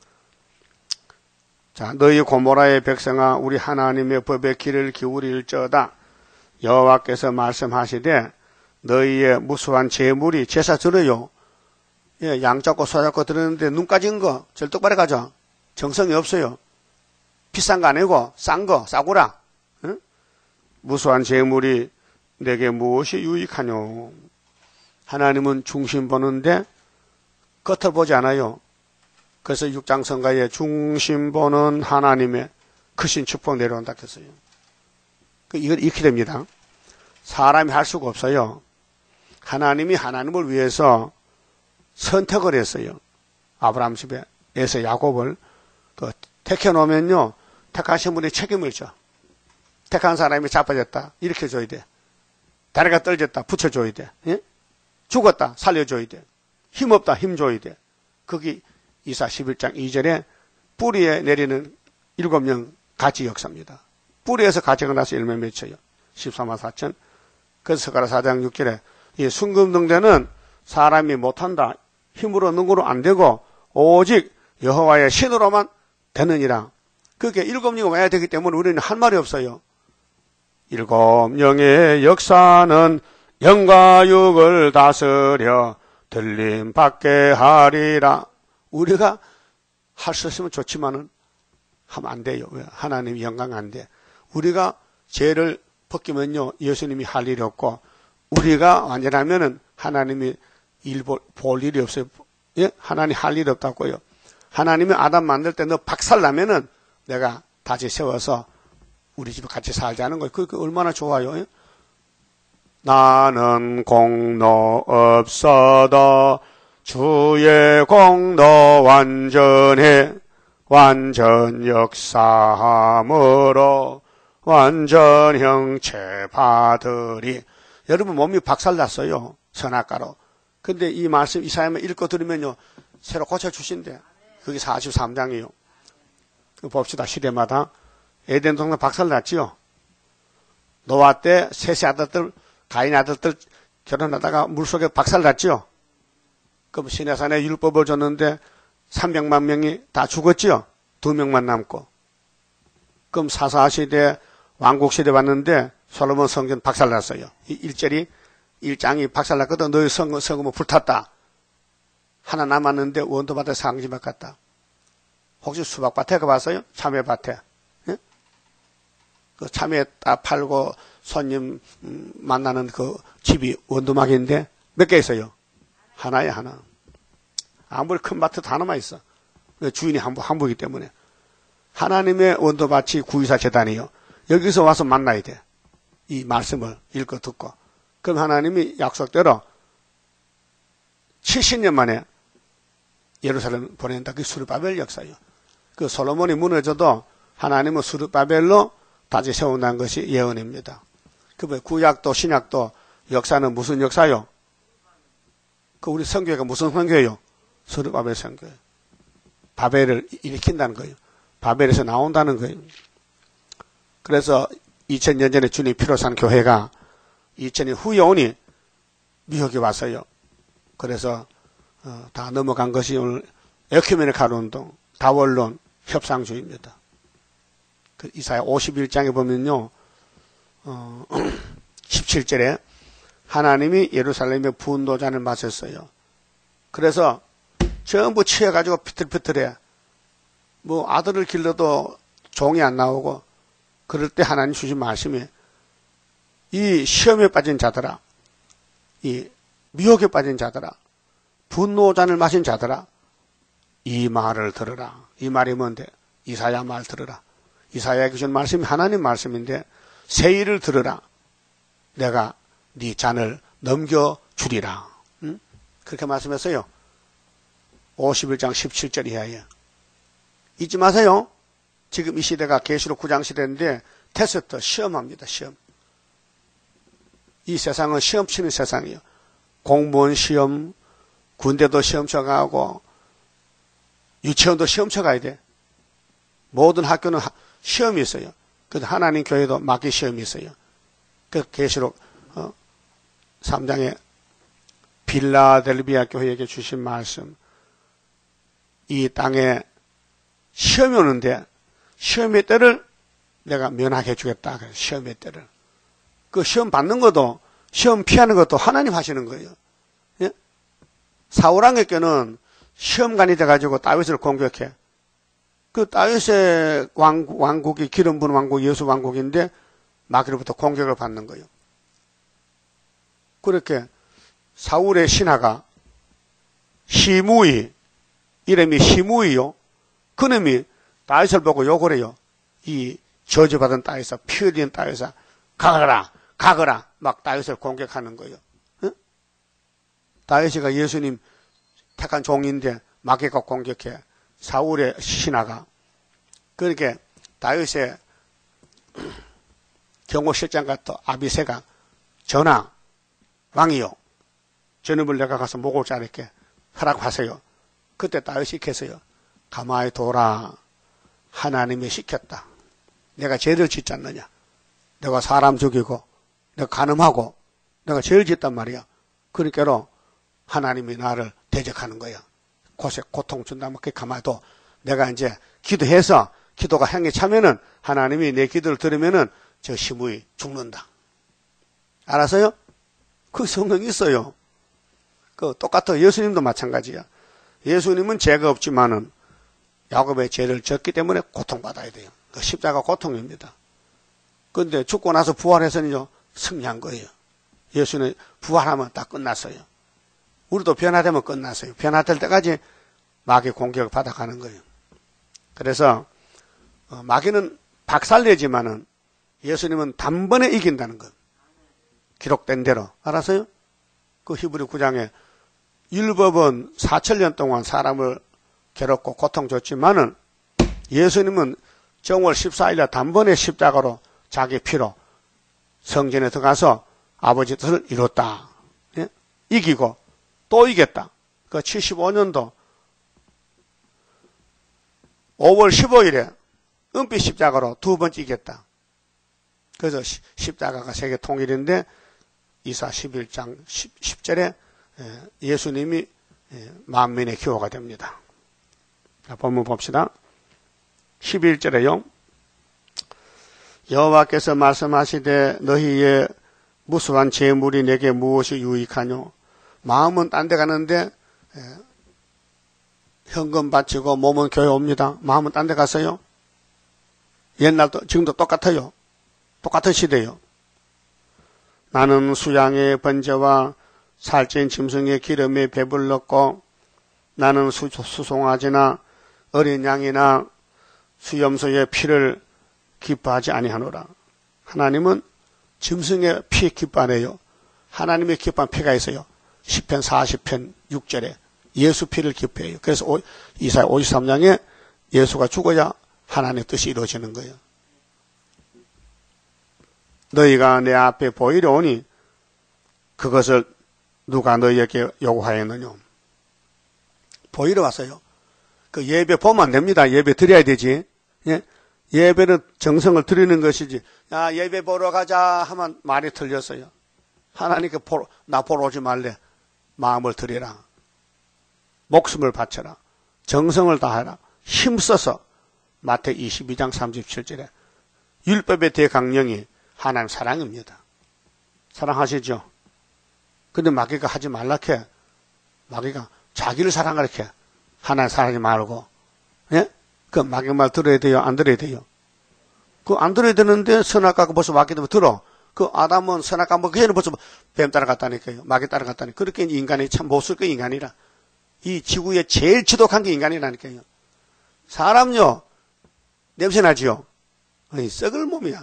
자, 너희 고모라의 백성아 우리 하나님의 법의 길을 기울일지어다. 여호와께서 말씀하시되 너희의 무수한 재물이 제사 들어요. 예, 양 잡고 소 잡고 들었는데 눈 까진 거 절 똑바로 가죠. 정성이 없어요. 비싼 거 아니고 싼 거 싸구라. 응? 무수한 재물이 내게 무엇이 유익하뇨. 하나님은 중심 보는데 겉을 보지 않아요. 그래서 6장 성가에 중심 보는 하나님의 크신 축복 내려온다 했어요. 이걸 익히 됩니다. 사람이 할 수가 없어요. 하나님이 하나님을 위해서 선택을 했어요. 아브라함 집에서 야곱을 택해 놓으면요. 택하신 분이 책임을 져. 택한 사람이 자빠졌다. 이렇게 줘야 돼. 다리가 떨어졌다. 붙여줘야 돼. 예? 죽었다. 살려줘야 돼. 힘없다. 힘줘야 돼. 거기 이사 11장 2절에 뿌리에 내리는 7명 가지 역사입니다. 뿌리에서 가지가 나서 열매 맺혀요. 14만 4천. 그래서 스가랴 4장 6절에 이 순금등대는 사람이 못한다. 힘으로 능으로 안 되고 오직 여호와의 신으로만 되느니라. 그게 7명이 와야 되기 때문에 우리는 할 말이 없어요. 7명의 역사는 영과 육을 다스려 들림 받게 하리라. 우리가 할 수 있으면 좋지만은 하면 안 돼요. 왜? 하나님이 영광 안 돼. 우리가 죄를 벗기면요 예수님이 할 일이 없고 우리가 완전하면은 하나님이 볼 일이 없어요. 예? 하나님 할 일이 없다고요. 하나님이 아담 만들 때 너 박살나면은 내가 다시 세워서 우리 집에 같이 살자는 거예요. 그게 얼마나 좋아요. 예? 나는 공로 없어도 주의 공로 완전해 완전 역사함으로 완전 형체 받으리. 여러분 몸이 박살났어요. 선악가로. 근데 이 말씀 이사야만 읽고 들으면요 새로 고쳐주신대. 그게 43장이에요. 봅시다. 시대마다 에덴 동산 박살났지요. 노아 때 셋의 아들들 가인 아들들 결혼하다가 물속에 박살났지요. 그럼 시내산에 율법을 줬는데 300만 명이 다 죽었지요. 2명만 남고. 그럼 사사시대 왕국시대 왔는데 솔로몬 성전 박살났어요. 이 1장이 박살났거든. 너희 성읍은 불탔다. 하나 남았는데 원도밭에 상지막 같다. 혹시 수박밭에 가봤어요? 참외밭에. 예? 그 참외 딱 팔고 손님 만나는 그 집이 원두막인데 몇 개 있어요? 하나에 하나. 아무리 큰 밭도 하나만 있어. 주인이 한부이기 때문에. 하나님의 원도밭이 구이사 재단이요. 여기서 와서 만나야 돼. 이 말씀을 읽고 듣고. 그럼 하나님이 약속대로 70년 만에 예루살렘 보낸다. 그게 수르바벨 역사예요. 그 솔로몬이 무너져도 하나님은 수르바벨로 다시 세운다는 것이 예언입니다. 그 구약도 신약도 역사는 무슨 역사요? 그 우리 선교회가 무슨 선교예요? 수르바벨 선교예요. 바벨을 일으킨다는 거예요. 바벨에서 나온다는 거예요. 그래서 2000년 전에 주님 피로 산 교회가 2000년 후에 오니 미혹이 왔어요. 그래서 다 넘어간 것이 오늘 에큐메니칼 운동, 다원론, 협상주의입니다. 그 이사야 51장에 보면요, 17절에 하나님이 예루살렘에 분노잔을 마셨어요. 그래서 전부 취해가지고 피틀피틀해. 뭐 아들을 길러도 종이 안 나오고, 그럴 때 하나님 주신 말씀이 이 시험에 빠진 자들아, 이 미혹에 빠진 자들아, 분노잔을 마신 자들아, 이 말을 들으라. 이 말이 뭔데? 이사야 말 들으라. 이사야에게 준 말씀이 하나님 말씀인데 새 일을 들으라. 내가 네 잔을 넘겨주리라. 응? 그렇게 말씀했어요. 51장 17절 이하에. 잊지 마세요. 지금 이 시대가 계시록 9장 시대인데 테스트, 시험합니다. 시험. 이 세상은 시험 치는 세상이에요. 공무원 시험, 군대도 시험 쳐가고 유치원도 시험 쳐가야 돼. 모든 학교는 시험이 있어요. 그래서 하나님 교회도 마귀 시험이 있어요. 그 계시록 3장에 빌라델비아 교회에게 주신 말씀, 이 땅에 시험이 오는데 시험의 때를 내가 면하게 해주겠다. 시험의 때를. 그 시험 받는 것도, 시험 피하는 것도 하나님 하시는 거예요. 예? 사울왕에게는 시험관이 돼가지고 다윗을 공격해. 그 다윗의 왕국이 기름 부은 왕국, 예수 왕국인데 마귀로부터 공격을 받는 거예요. 그렇게 사울의 신하가 시므이, 이름이 시므이요. 그놈이 다윗을 보고 욕을 해요. 이 저주받은 다윗아, 피 흘린 다윗아, 가거라, 가거라, 막 다윗을 공격하는 거예요. 응? 다윗이가 예수님 택한 종인데 마귀가 공격해. 사울의 신하가. 그렇게 다윗의 경호실장 같은 아비새가 전하, 왕이요. 저놈을 내가 가서 목을 자를게 허락하세요. 그때 다윗이 시켰어요. 가만히 둬라. 하나님이 시켰다. 내가 죄를 짓지 않느냐. 내가 사람 죽이고 내가 간음하고 내가 죄를 짓단 말이야. 그러니까로 하나님이 나를 대적하는 거야. 고통 준다면 그게 가만히 둬. 내가 이제 기도해서 기도가 향해 차면은 하나님이 내 기도를 들으면은 저 시므이 죽는다. 알았어요? 그 성경이 있어요. 그 똑같아. 예수님도 마찬가지야. 예수님은 죄가 없지만은 야곱의 죄를 졌기 때문에 고통받아야 돼요. 그 십자가 고통입니다. 그런데 죽고 나서 부활해서는요, 승리한 거예요. 예수는 부활하면 다 끝났어요. 우리도 변화되면 끝났어요. 변화될 때까지 마귀 공격을 받아가는 거예요. 그래서 마귀는 박살내지만은 예수님은 단번에 이긴다는 것. 기록된 대로. 알았어요? 그 히브리 9장에 율법은 4,000년 동안 사람을 괴롭고 고통 줬지만은 예수님은 정월 14일날 단번에 십자가로 자기 피로 성전에 들어가서 아버지 뜻을 이뤘다. 예? 이기고 또 이겼다. 그 75년도 5월 15일에 은빛 십자가로 두 번째 이겼다. 그래서 십자가가 세계 통일인데 이사 11장 10절에 예수님이 만민의 기호가 됩니다. 자, 본문 봅시다. 11절에요. 여호와께서 말씀하시되 너희의 무수한 재물이 내게 무엇이 유익하뇨. 마음은 딴 데 가는데 현금 바치고 몸은 교회 옵니다. 마음은 딴 데 갔어요. 옛날도 지금도 똑같아요. 똑같은 시대요. 나는 수양의 번제와 살찐 짐승의 기름에 배불렀고 나는 수송아지나 어린 양이나 수염소의 피를 기뻐하지 아니하노라. 하나님은 짐승의 피에 기뻐하네요. 하나님의 기뻐한 피가 있어요. 시편 40편 6절에 예수 피를 기뻐해요. 그래서 이사야 53장에 예수가 죽어야 하나님의 뜻이 이루어지는 거예요. 너희가 내 앞에 보이려 오니 그것을 누가 너희에게 요구하였느냐. 보이러 왔어요. 그 예배 보면 안 됩니다. 예배 드려야 되지. 예? 예배는 정성을 드리는 것이지. 야, 예배 보러 가자 하면 말이 틀렸어요. 하나님께 나 보러 오지 말래. 마음을 드리라. 목숨을 바쳐라. 정성을 다하라. 힘써서 마태 22장 37절에 율법의 대강령이 하나님 사랑입니다. 사랑하시죠? 근데 마귀가 하지 말라케. 마귀가 자기를 사랑하라케. 하나님 사랑하지 말고. 예? 그 마귀 말 들어야 돼요? 안 들어야 돼요? 그 안 들어야 되는데 선악과가 벌써 왔기 때문에 들어. 그 아담은 선악과 먹기 전에 벌써 뱀 따라갔다니까요. 마귀 따라갔다니까. 그렇게 인간이 참 못쓸 거 인간이라. 이 지구에 제일 지독한 게 인간이라니까요. 사람요, 냄새 나지요? 아니, 썩을 몸이야.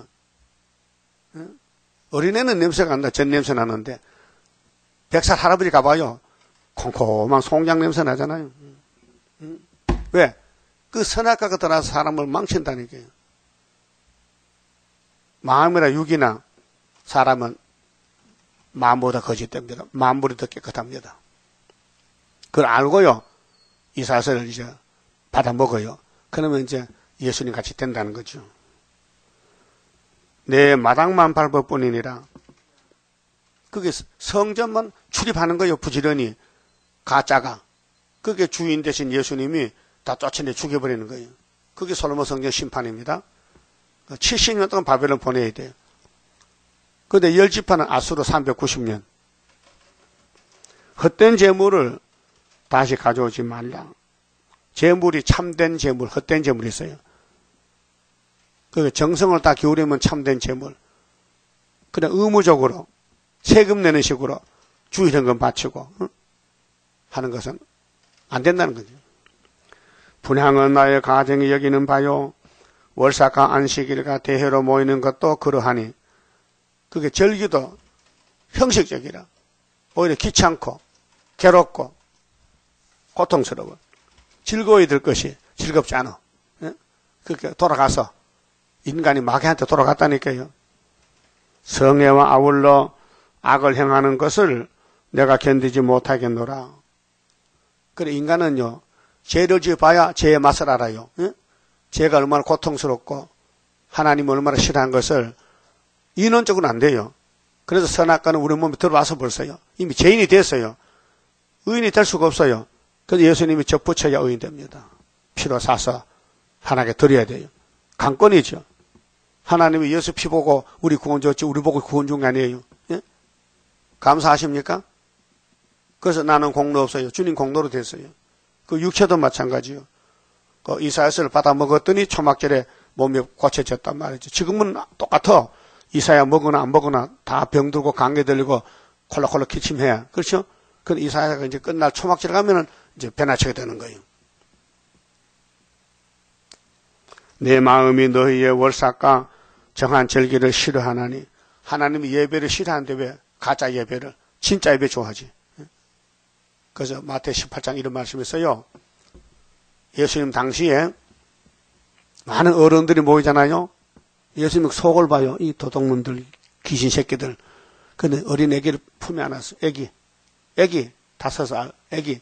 어린애는 냄새가 안 나. 전 냄새 나는데 100살 할아버지 가봐요. 콩콩한 송장 냄새 나잖아요. 왜? 그 선악과가 들어와서 사람을 망친다니까요. 마음이나 육이나 사람은 마음보다 거짓됩니다. 만물이 더 깨끗합니다. 그걸 알고요. 이 사실을 이제 받아 먹어요. 그러면 이제 예수님 같이 된다는 거죠. 내 마당만 밟을 뿐이니라. 그게 성전만 출입하는 거예요. 부지런히. 가짜가. 그게 주인 대신 예수님이 다 쫓아내 죽여버리는 거예요. 그게 솔로몬 성전 심판입니다. 70년 동안 바벨론 보내야 돼요. 그런데 열 지파는 아수르 390년. 헛된 재물을 다시 가져오지 말라. 재물이 참된 재물, 헛된 재물이 있어요. 그 정성을 다 기울이면 참된 재물. 그냥 의무적으로 세금 내는 식으로 주일헌금 바치고 하는 것은 안 된다는 거죠. 분향은 나의 가정이 여기는 바요. 월삭과 안식일과 대회로 모이는 것도 그러하니. 그게 절기도 형식적이라. 오히려 귀찮고 괴롭고 고통스러워. 즐거워야 될 것이 즐겁지 않아. 그렇게 돌아가서 인간이 마귀한테 돌아갔다니까요. 성애와 아울러 악을 행하는 것을 내가 견디지 못하겠노라. 그래 인간은요. 죄를 지어봐야 죄의 맛을 알아요. 죄가 얼마나 고통스럽고 하나님 얼마나 싫어한 것을 인원적으로는 안 돼요. 그래서 선악과는 우리 몸에 들어와서 벌써요. 이미 죄인이 됐어요. 의인이 될 수가 없어요. 그래서 예수님이 접붙여야 의인 됩니다. 피로 사서 하나님께 드려야 돼요. 강권이죠. 하나님이 예수 피 보고 우리 구원 줬지 우리 보고 구원 준 거 아니에요. 예? 감사하십니까? 그래서 나는 공로 없어요. 주님 공로로 됐어요. 그 육체도 마찬가지요. 그 이사야서를 받아 먹었더니 초막절에 몸이 고쳐졌단 말이죠. 지금은 똑같아. 이사야 먹으나 안 먹으나 다 병들고 감기 들리고 콜록콜록 기침해. 그렇죠? 그 이사야가 이제 끝날 초막절 가면은 이제 변화치게 되는 거예요. 내 마음이 너희의 월삭과 정한 절기를 싫어하나니. 하나님이 예배를 싫어하는데 왜 가짜 예배를 진짜 예배 좋아하지. 그래서 마태 18장 이런 말씀이 있어요. 예수님 당시에 많은 어른들이 모이잖아요. 예수님 속을 봐요. 이 도둑놈들, 귀신 새끼들. 근데 어린 애기를 품에 안았어. 애기 5살 애기.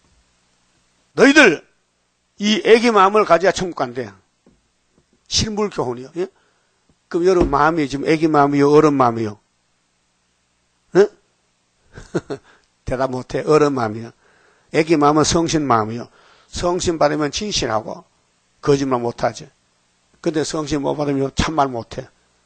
너희들 이 애기 마음을 가져야 천국 간대. 실물 교훈이요. 예? 그럼 여러분 마음이 지금 애기 마음이요, 어른 마음이요? 예? 대답 못해. 어른 마음이요. 애기 마음은 성신 마음이요. 성신 받으면 진실하고 거짓말 못하지. 근데 성신 못 받으면 참말 못해.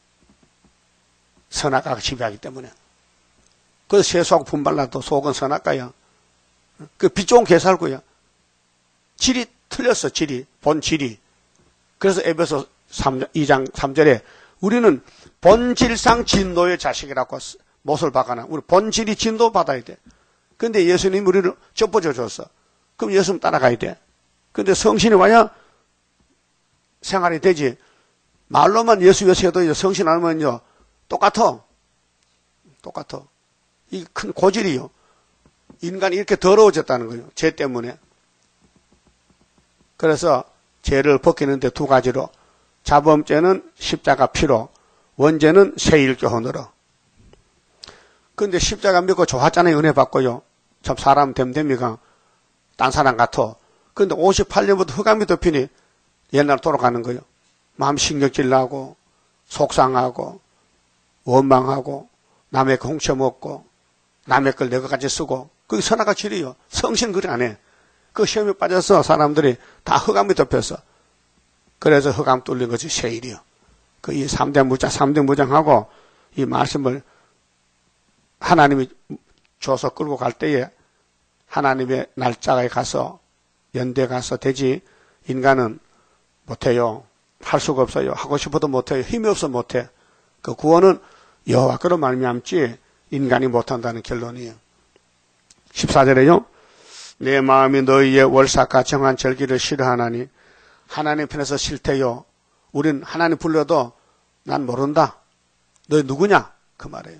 선악과가 지배하기 때문에. 그래서 세수하고 분발라도 속은 선악과야. 그 빛 좋은 개살구야. 질이 틀렸어. 질이. 본질이. 그래서 에베소 2장 3절에 우리는 본질상 진노의 자식이라고 못을 박아놔. 우리 본질이 진노 받아야 돼. 근데 예수님이 우리를 접어줘 줬어. 그럼 예수님 따라가야 돼. 근데 성신이 와야 생활이 되지. 말로만 예수 해도 성신 안 하면요. 똑같아. 이게 큰 고질이요. 인간이 이렇게 더러워졌다는 거예요. 죄 때문에. 그래서 죄를 벗기는데 두 가지로, 자범죄는 십자가 피로, 원죄는 세일교훈으로. 근데 십자가 믿고 좋았잖아요. 은혜 받고요. 참 사람 됨됨이가 딴 사람 같아. 근데 58년부터 흑암이 덮이니 옛날 돌아가는 거예요. 마음 신경질 나고 속상하고 원망하고 남의 거 훔쳐먹고 남의 걸 내 것까지 쓰고, 그게 선악과 질이요. 성신 그리 안 해. 그 시험에 빠져서 사람들이 다 흑암이 덮여서, 그래서 흑암 뚫린 것이 세일이요. 그 이 3대 무장, 3대 무장하고 이 말씀을 하나님이 줘서 끌고 갈 때에 하나님의 날짜에 가서 연대 가서 되지, 인간은 못해요. 할 수가 없어요. 하고 싶어도 못해요. 힘이 없어 못해. 그 구원은 여호와께로 말미암지 인간이 못한다는 결론이에요. 14절에요. 내 마음이 너희의 월삭과 정한 절기를 싫어하나니 하나님 편에서 싫대요. 우린 하나님 불러도 난 모른다. 너희 누구냐? 그 말이에요.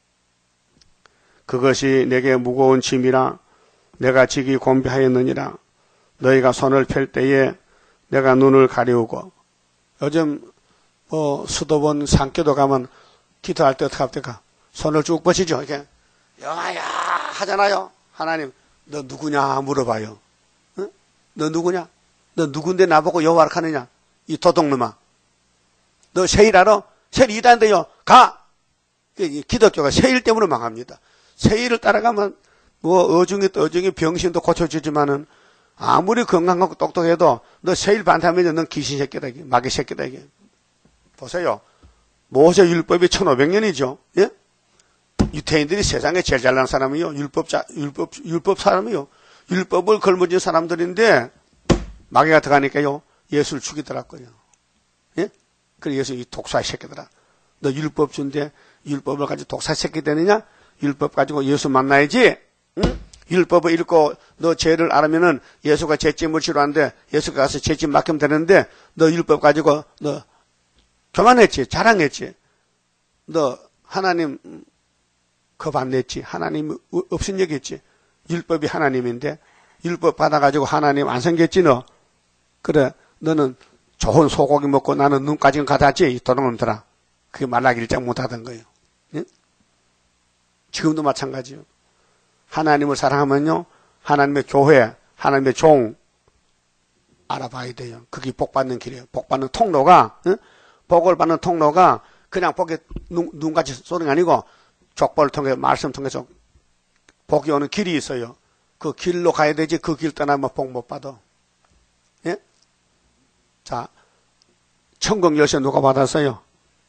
그것이 내게 무거운 짐이라 내가 지기 곤비하였느니라. 너희가 손을 펼 때에 내가 눈을 가리우고. 요즘 수도원 산교도 가면 기도할 때 어떻게 합니까? 손을 쭉 뻗치죠. 이렇게 영아야 하잖아요. 하나님 너 누구냐 물어봐요. 응? 너 누구냐? 너 누군데 나보고 여호와를 하느냐? 이 도둑놈아. 너 세일 알아? 세일 이단데요. 가! 기독교가 세일 때문에 망합니다. 세일을 따라가면 어중이 병신도 고쳐주지만은 아무리 건강하고 똑똑해도 너 세일 반대하면 넌 귀신 새끼다, 마귀 새끼다, 이게. 보세요. 모세 율법이 1500년이죠. 예? 유태인들이 세상에 제일 잘난 사람이요. 율법 사람이요. 율법을 걸머진 사람들인데 마귀가 들어가니까요. 예수를 죽이더라고요. 예? 그래 예수 이 독사 새끼들아. 너 율법 준대 율법을 가지고 독사 새끼 되느냐? 율법 가지고 예수 만나야지. 응? 율법을 읽고 너 죄를 알으면은 예수가 죄짐을 치료하는데 예수가 가서 죄짐 맡기면 되는데 너 율법 가지고 너 교만했지, 자랑했지. 너 하나님 겁 안 냈지. 하나님 없인 얘기했지. 율법이 하나님인데 율법 받아가지고 하나님 안 생겼지 너. 그래 너는 좋은 소고기 먹고 나는 눈까지는 가다지 이 도둑놈들아. 그게 말라기 일장 못하던 거예요. 예? 지금도 마찬가지요. 하나님을 사랑하면요 하나님의 교회, 하나님의 종 알아봐야 돼요. 그게 복받는 길이에요. 복받는 통로가, 예? 복을 받는 통로가 그냥 복에 눈같이 쏘는 게 아니고 족보를 통해 말씀 통해서 복이 오는 길이 있어요. 그 길로 가야 되지 그 길 떠나면 복 못 받아. 예? 자, 천국 열쇠 누가 받았어요?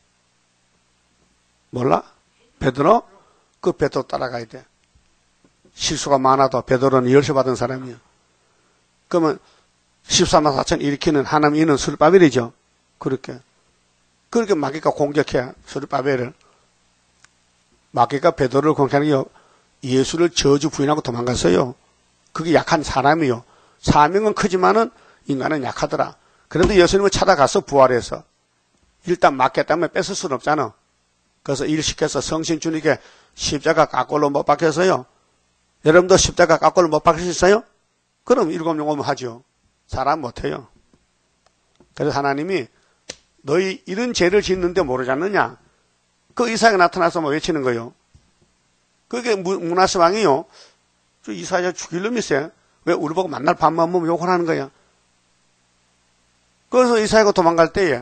몰라? 베드로? 그 베드로 따라가야 돼. 실수가 많아도 베드로는 열쇠 받은 사람이야. 그러면 14만 4천 일으키는 하나님 이는 스룹바벨이죠. 그렇게 마귀가 공격해 스룹바벨을. 마귀가 베드로를 공격하는 게 예수를 저주 부인하고 도망갔어요. 그게 약한 사람이요. 사명은 크지만은 인간은 약하더라. 그런데 예수님을 찾아가서 부활해서 일단 맞겠다면 뺏을 수는 없잖아. 그래서 일시켜서 성신 주님께 십자가 깎골로 못 박혔어요. 여러분도 십자가 깎골로 못 박히셨어요? 그럼 7명 오면 하죠. 사람 못해요. 그래서 하나님이 너희 이런 죄를 짓는데 모르지 않느냐? 그 이사야가 나타나서 뭐 외치는 거예요. 그게 문하세 왕이요. 저 이사야 죽일 놈이 있어요. 왜 우리 보고 만날 밤만 보면 욕을 하는 거야. 그래서 이사야가 도망갈 때에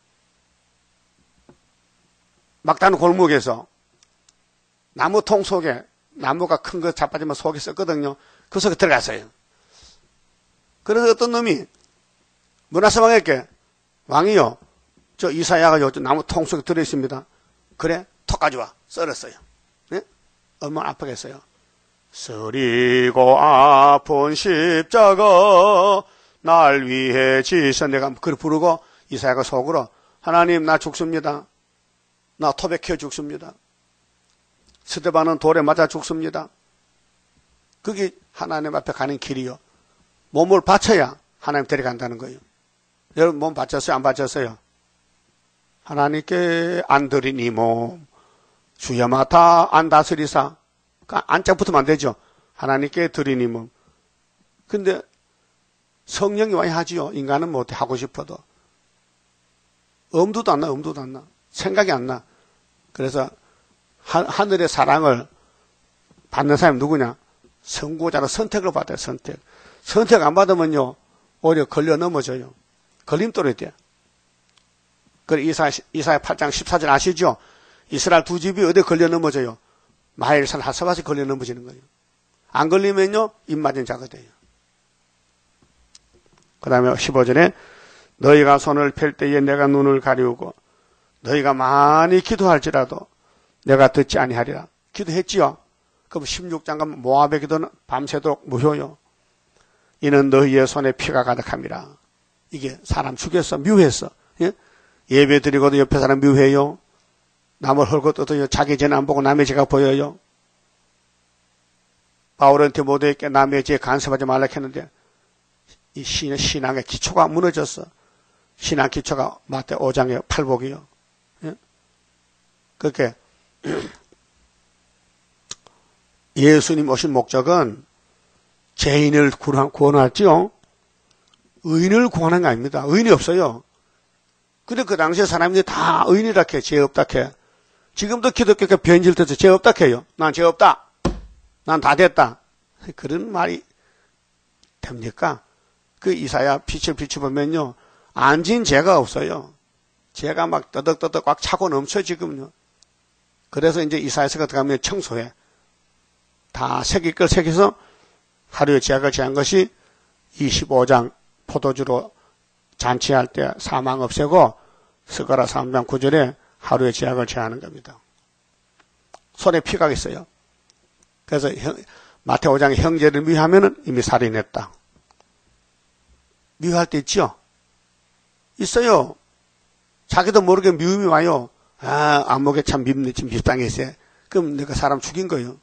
막다른 골목에서 나무 통 속에 나무가 큰 거 자빠지면 속에 썼거든요. 그 속에 들어갔어요. 그래서 어떤 놈이 문하세 왕에게 왕이요. 저 이사야가 요 나무 통 속에 들어있습니다. 그래? 턱 가져와. 썰었어요. 네? 얼마나 아프겠어요. 쓰리고 아픈 십자가 날 위해 지서 내가 그걸 부르고 이사야가 속으로 하나님 나 죽습니다. 나 토백혀 죽습니다. 스데반은 돌에 맞아 죽습니다. 그게 하나님 앞에 가는 길이요. 몸을 바쳐야 하나님 데려간다는 거예요. 여러분 몸 바쳤어요? 안 바쳤어요? 하나님께 안 드린 이 몸 주여 맡아 안 다스리사. 안짝 붙으면 안 되죠. 하나님께 드리니 몸. 근데 성령이 와야 하지요. 인간은 못해, 하고 싶어도. 엄두도 안 나, 엄두도 안 나. 생각이 안 나. 그래서 하늘의 사랑을 받는 사람이 누구냐? 선고자로 선택을 받아요, 선택. 선택 안 받으면요, 오히려 걸려 넘어져요. 걸림돌이 돼. 그래, 이사야 8장 14절 아시죠? 이스라엘 두 집이 어디 걸려 넘어져요? 마헬산 하사밭에 걸려 넘어지는 거예요. 안 걸리면요, 입맞은 자가 돼요. 그 다음에 15절에 너희가 손을 펼 때에 내가 눈을 가리우고 너희가 많이 기도할지라도 내가 듣지 아니하리라. 기도했지요? 그럼 16장 가면 모압의 기도는 밤새도록 무효요. 이는 너희의 손에 피가 가득함이라. 이게 사람 죽였어, 미워했어. 예? 예배 드리고도 옆에 사람 미워해요. 남을 헐고 뜯어요. 자기 죄는 안 보고 남의 죄가 보여요. 바울한테 모두에게 남의 죄에 간섭하지 말라 했는데 이 신앙의 기초가 무너졌어. 신앙 기초가 마태 5장의 팔복이요. 예? 그렇게 예수님 오신 목적은 죄인을 구원할지요. 의인을 구원한 거 아닙니다. 의인이 없어요. 근데 그 당시에 사람들이 다 의인이라 해, 죄 없다 해. 지금도 기독교가 변질돼서 죄 없다 해요. 난 죄 없다. 난 다 됐다. 그런 말이 됩니까? 그 이사야 빛을 비춰보면요, 안 진 죄가 없어요. 죄가 막 떠덕떠덕 꽉 차고 넘쳐 지금요. 그래서 이제 이사야서가 들어가면 청소해. 다 새길 걸 새겨서 하루에 죄악을 제한 것이 25장 포도주로 잔치할 때 사망 없애고 스가랴 3장 9절에 하루에 죄악을 제하는 겁니다. 손에 피가 있어요. 그래서 마태 5장에 형제를 미워하면 이미 살인했다. 미워할 때 있죠? 있어요. 자기도 모르게 미움이 와요. 아, 안목에 참 밉네, 지금 밉상했어. 그럼 내가 사람 죽인 거예요.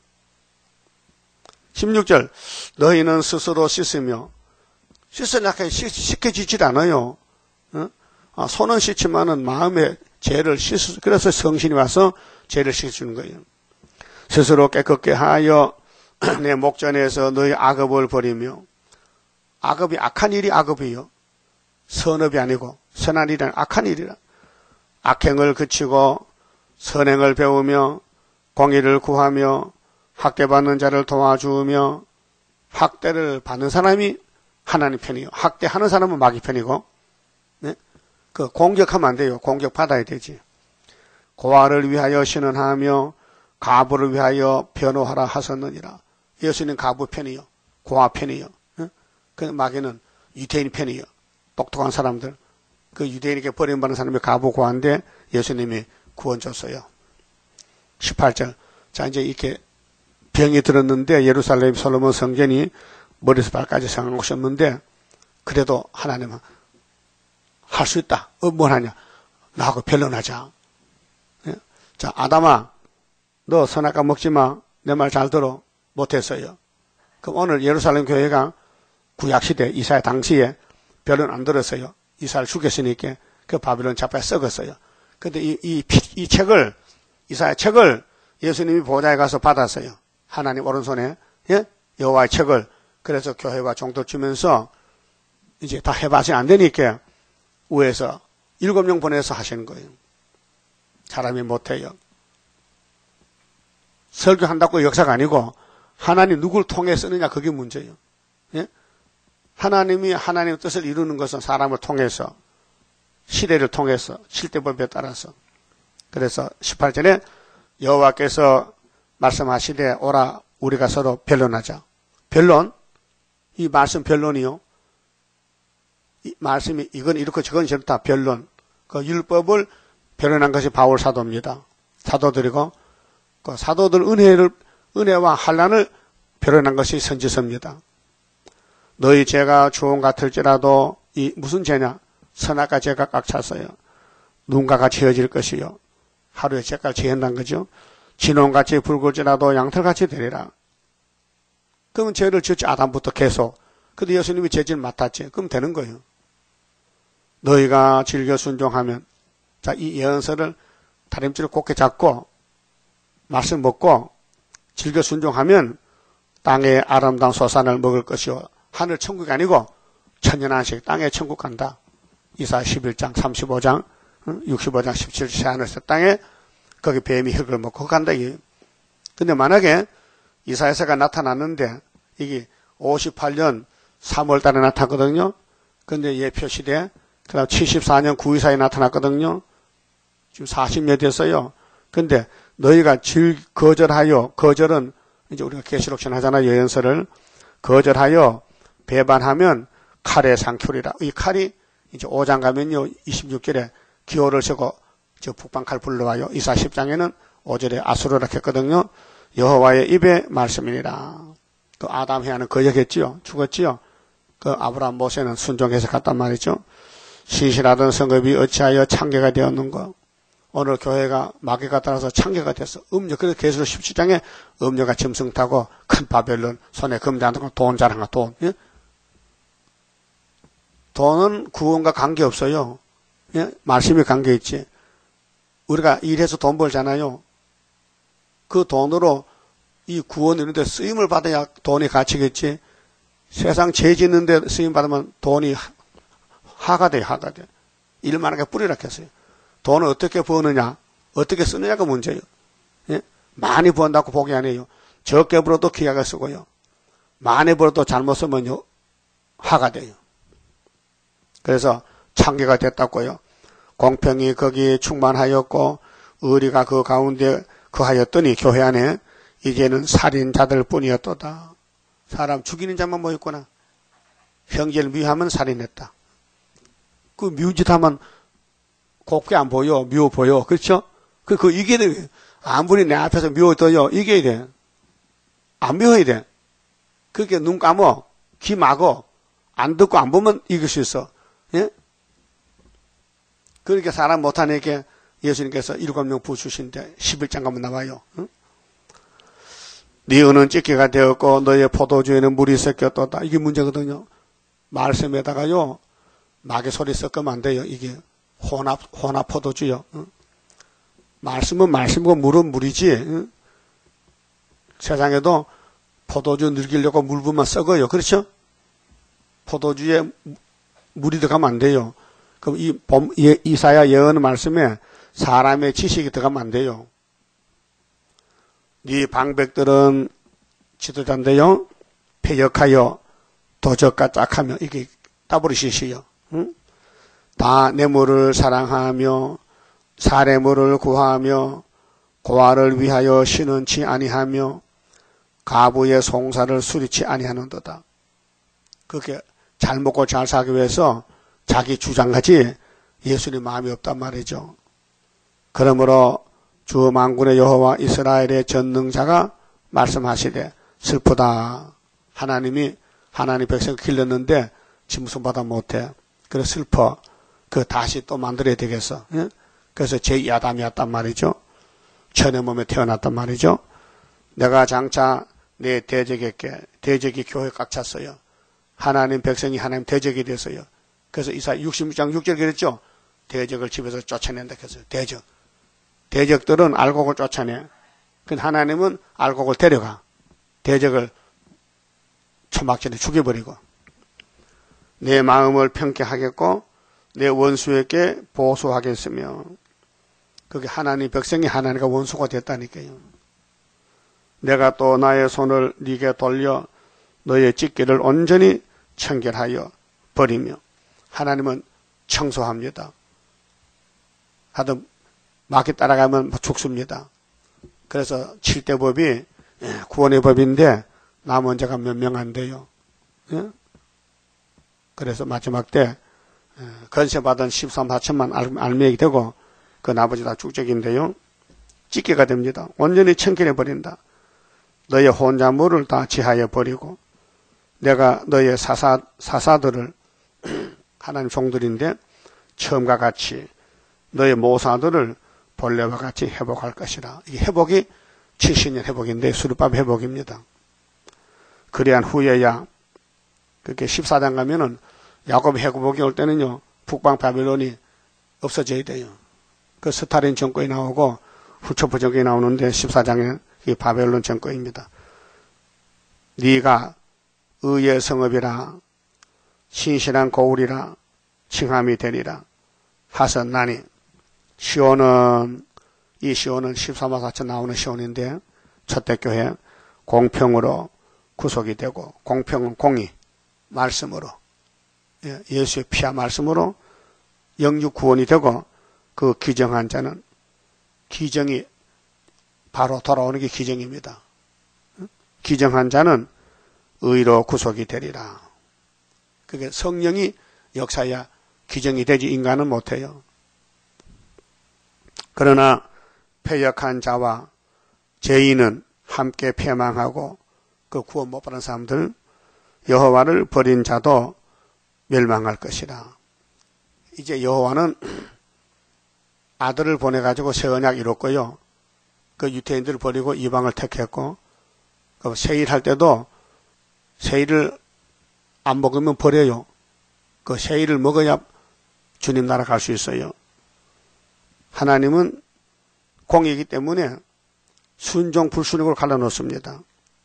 16절, 너희는 스스로 씻으며, 씻으려고 씻겨지질 않아요. 어? 손은 씻지만은 마음의 죄를 그래서 성신이 와서 죄를 씻어주는 거예요. 스스로 깨끗게 하여 내 목전에서 너희 악업을 버리며, 악업이 악한 일이 악업이요. 선업이 아니고 선한 일이란 악한 일이라. 악행을 그치고 선행을 배우며 공의를 구하며 학대받는 자를 도와주며, 학대를 받는 사람이 하나님 편이요. 학대하는 사람은 마귀 편이고, 네? 그 공격하면 안 돼요. 공격받아야 되지. 고아를 위하여 신원하며 가부를 위하여 변호하라 하셨느니라. 예수님 가부 편이요. 고아 편이요. 네? 그 마귀는 유대인 편이요. 똑똑한 사람들. 그 유대인에게 버림받는 사람이 가부 고아인데 예수님이 구원 줬어요. 18절. 자, 이제 이렇게 병이 들었는데 예루살렘 솔로몬 성전이 머리에서 발까지 성한 곳이었는데 그래도 하나님은 할 수 있다. 뭘 하냐? 나하고 변론하자. 예? 자, 아담아, 너 선악과 먹지 마. 내 말 잘 들어. 못했어요. 그럼 오늘 예루살렘 교회가 구약시대 이사야 당시에 변론 안 들었어요. 이사를 죽였으니까 그 바빌론 잡아에 썩었어요. 근데 이 책을, 이사야 책을 예수님이 보좌에 가서 받았어요. 하나님 오른손에, 예? 여호와의 책을. 그래서 교회와 종도 주면서 이제 다 해봐서 안 되니까 위에서 7명 보내서 하시는 거예요. 사람이 못해요. 설교한다고 역사가 아니고 하나님 누굴 통해 쓰느냐 그게 문제예요. 예? 하나님이 하나님의 뜻을 이루는 것은 사람을 통해서, 시대를 통해서, 실대법에 따라서. 그래서 18절에 여호와께서 말씀하시되 오라 우리가 서로 변론하자. 변론? 이 말씀 변론이요. 이 말씀이 이건 이렇고 저건 저렇다. 변론. 그 율법을 변론한 것이 바울 사도입니다. 사도들이고 그 사도들 은혜와 환난을 변론한 것이 선지서입니다. 너희 죄가 주홍 같을지라도 이 무슨 죄냐? 선악과 죄가 꽉 찼어요. 눈과 같이 헤어질 것이요. 하루에 죄가 죄한다는 거죠. 진홍같이 붉을지라도 양털같이 되리라. 그러면 죄를 지었지 아담부터 계속. 근데 예수님이 죄질 맡았지. 그럼 되는 거예요. 너희가 즐겨 순종하면, 자, 이 예언서를 다림질을 곱게 잡고 말씀 먹고 즐겨 순종하면 땅의 아름다운 소산을 먹을 것이요 하늘 천국이 아니고 천년한식 땅의 천국 간다. 이사야 11장 35장 65장 17절 새하늘새 땅에 거기 뱀이 흙을 먹고 간다. 근데 만약에 이사야서가 나타났는데 이게 58년 3월 달에 나타났거든요. 근데 예표시대 그 다음 74년 9.24에 나타났거든요. 지금 40년 됐어요. 근데 너희가 거절하여, 거절은 이제 우리가 계시록신 하잖아요. 예언서를 거절하여 배반하면 칼에 상큐리라. 이 칼이 이제 5장 가면요 26절에 기호를 세고 저 북방칼 불러와요. 이사 10장에는 5절에 아수르라 했거든요. 여호와의 입의 말씀이니라. 그 아담 해와는 거역했지요. 죽었지요. 그 아브라함 모세는 순종해서 갔단 말이죠. 신실하던 성읍이 어찌하여 창개가 되었는가. 오늘 교회가 마귀가 따라서 창개가 됐어. 음녀. 그래서 계시록 17장에 음녀가 짐승 타고 큰 바벨론 손에 금잔하고 돈 자랑하 돈. 예? 돈은 구원과 관계없어요. 예? 말씀이 관계있지. 우리가 일해서 돈 벌잖아요. 그 돈으로 이 구원 이런데 쓰임을 받아야 돈이 가치겠지. 세상 죄 짓는데 쓰임 받으면 돈이 하가 돼. 일만 하게 뿌리라 했어요. 돈을 어떻게 버느냐, 어떻게 쓰느냐가 문제예요. 예? 많이 번다고 복이 아니에요. 적게 벌어도 귀하게 쓰고요. 많이 벌어도 잘못 쓰면요, 하가 돼요. 그래서 창개가 됐다고요. 공평이 거기에 충만하였고 의리가 그 가운데 거하였더니 교회 안에 이제는 살인자들 뿐이었도다. 사람 죽이는 자만 모였구나. 형제를 미워하면 살인했다. 그 미운 짓 하면 곱게 안 보여. 미워 보여. 그렇죠? 그 이겨야 돼. 아무리 내 앞에서 미워도요. 이겨야 돼. 안 미워야 돼. 그렇게 눈 감어. 귀 막어. 안 듣고 안 보면 이길 수 있어. 예? 그렇게 사람 못하니까 예수님께서 7명 부수신데 11장 가면 나와요. 응? 네 은은 찢기가 되었고 너의 포도주에는 물이 섞였도다. 이게 문제거든요. 말씀에다가요. 마귀 소리 섞으면 안 돼요. 이게 혼합 포도주요. 응? 말씀은 말씀이고 물은 물이지. 응? 세상에도 포도주 늙이려고 물 부으면 썩어요. 그렇죠? 포도주에 물이 들어가면 안 돼요. 그럼 이사야 예언의 말씀에 사람의 지식이 들어가면 안 돼요. 네 방백들은 지도자인데요. 패역하여 도적과 짝하며 이게 따버리시시요. 응? 다 뇌물을 사랑하며 사례물을 구하며 고아를 위하여 신은치 아니하며 가부의 송사를 수리치 아니하는도다. 그렇게 잘 먹고 잘 살기 위해서 자기 주장하지 예수님 마음이 없단 말이죠. 그러므로 주 만군의 여호와 이스라엘의 전능자가 말씀하시되 슬프다. 하나님 백성을 길렀는데 짐승보다 못해. 그래 슬퍼. 그 다시 또 만들어야 되겠어. 예? 그래서 제2아담이었단 말이죠. 천의 몸에 태어났단 말이죠. 내가 장차 내 대적에게 대적이 교회 꽉 찼어요. 하나님 백성이 하나님 대적이 됐어요. 그래서 이사야 66장 6절 그랬죠. 대적을 집에서 쫓아낸다 했어요. 대적들은 알곡을 쫓아내. 근데 하나님은 알곡을 데려가. 대적을 초막전에 죽여버리고. 내 마음을 평게 하겠고 내 원수에게 보수하겠으며. 그게 하나님 백성이 하나님과 원수가 됐다니까요. 내가 또 나의 손을 네게 돌려 너의 찢기를 온전히 청결하여 버리며. 하나님은 청소합니다. 하여튼 마귀 따라가면 죽습니다. 그래서 7대 법이 구원의 법인데 남은 자가 몇 명 안 돼요. 예? 그래서 마지막 때 건세받은 13, 4천만 알맹이 되고 그 나머지 다 축적인데요. 찢기가 됩니다. 온전히 청결해 버린다. 너의 혼자물을 다 지하에 버리고 내가 너의 사사들을 하나님 종들인데 처음과 같이 너의 모사들을 본래와 같이 회복할 것이라. 이 회복이 70년 회복인데 수르밥 회복입니다. 그리한 후에야 그렇게 14장 가면은 야곱 회복이 올 때는요 북방 바벨론이 없어져야 돼요. 그 스탈린 정권이 나오고 후초프 정권이 나오는데 14장에 이 바벨론 정권입니다. 네가 의의 성읍이라 신실한 거울이라 칭함이 되리라 하셨나니 시온은 이 시온은 13화 4천 나오는 시온인데 첫대교회 공평으로 구속이 되고 공평은 공의 말씀으로 예수의 피와 말씀으로 영육 구원이 되고 그 기정한 자는 기정이 바로 돌아오는 게 기정입니다. 기정한 자는 의로 구속이 되리라. 그게 성령이 역사야 기정이 되지 인간은 못해요. 그러나 패역한 자와 죄인은 함께 패망하고 그 구원 못 받은 사람들 여호와를 버린 자도 멸망할 것이라. 이제 여호와는 아들을 보내가지고 새 언약 이뤘고요. 그 유태인들을 버리고 이방을 택했고 그 세일할 때도 세일을 안 먹으면 버려요. 그 세일을 먹어야 주님 나라 갈 수 있어요. 하나님은 공이기 때문에 순종 불순종으로 갈라놓습니다.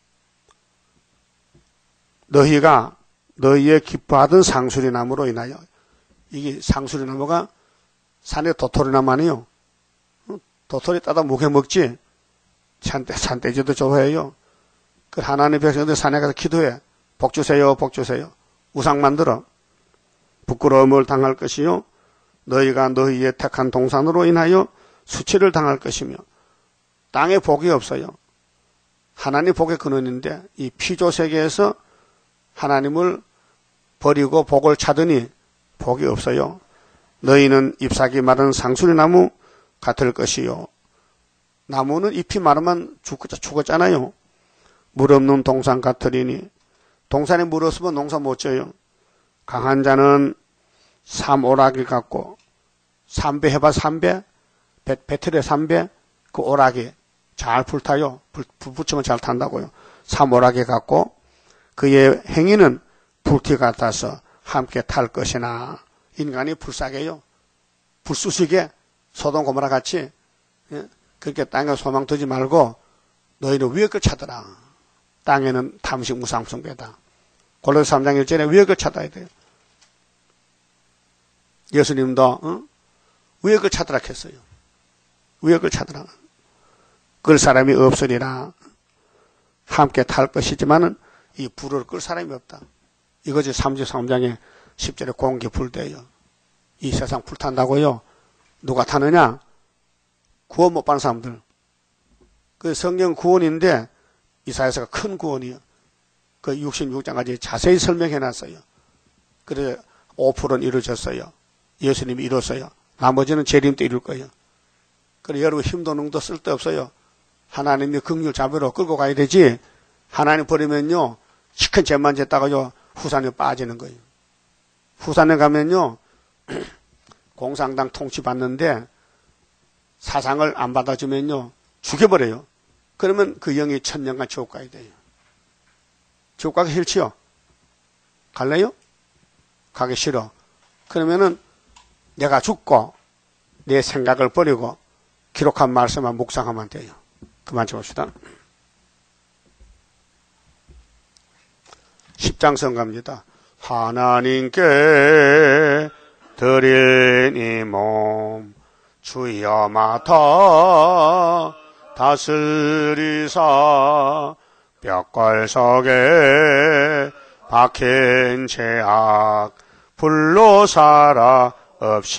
너희가 너희의 기뻐하던 상수리나무로 인하여 이게 상수리나무가 산에 도토리나무 아니에요. 도토리 따다 목에 먹지 산돼지도 좋아해요. 그 하나님 백성들 산에 가서 기도해. 복 주세요, 복 주세요. 우상 만들어. 부끄러움을 당할 것이요. 너희가 너희의 택한 동산으로 인하여 수치를 당할 것이며 땅에 복이 없어요. 하나님 복의 근원인데 이 피조 세계에서 하나님을 버리고 복을 찾으니 복이 없어요. 너희는 잎사귀 마른 상수리나무 같을 것이요. 나무는 잎이 마르면 죽었잖아요. 물 없는 동산 같으리니 동산에 물 없으면 농사 못 져요. 강한 자는 삼오라기 같고 3배 해봐 3배 배틀에 3배 그 오라기 잘 불타요. 불 붙이면 잘 탄다고요. 삼오라기 같고 그의 행위는 불티 같아서 함께 탈 것이나 인간이 불쌍해요. 불쑤시게 소돔 고모라 같이 그렇게 땅에 소망 두지 말고 너희는 위의 걸 찾아라. 땅에는 탐식 무상숭배다. 골로새 3장 1절에 위의 걸 찾아야 돼요. 예수님도 위의 걸 찾으라 했어요. 위의 걸 찾으라. 끌 사람이 없으리라. 함께 탈 것이지만은 이 불을 끌 사람이 없다. 이거지 33장에 10절에 공기 불대요. 이 세상 불탄다고요. 누가 타느냐? 구원 못 받는 사람들. 그 성경 구원인데 이사야서가 큰 구원이요. 그 66장까지 자세히 설명해 놨어요. 그래서 5%는 이루어졌어요. 예수님이 이뤘어요. 나머지는 재림 때 이룰 거예요. 그래 여러분 힘도 능도 쓸데없어요. 하나님이 긍휼 자비로 끌고 가야 되지. 하나님 버리면요. 시큰 죄만 짓다가요. 후산에 빠지는 거예요. 후산에 가면요. 공산당 통치 받는데 사상을 안 받아주면요. 죽여버려요. 그러면 그 영이 1000년간 지옥 가야 돼요. 지옥 가기 싫지요? 갈래요? 가기 싫어. 그러면은 내가 죽고 내 생각을 버리고 기록한 말씀만 묵상하면 돼요. 그만 줍시다. 10장 성가입니다. 하나님께 드린 이 몸 주여 맡아 다스리사 뼈골 속에 박힌 죄악 불로 살아 없이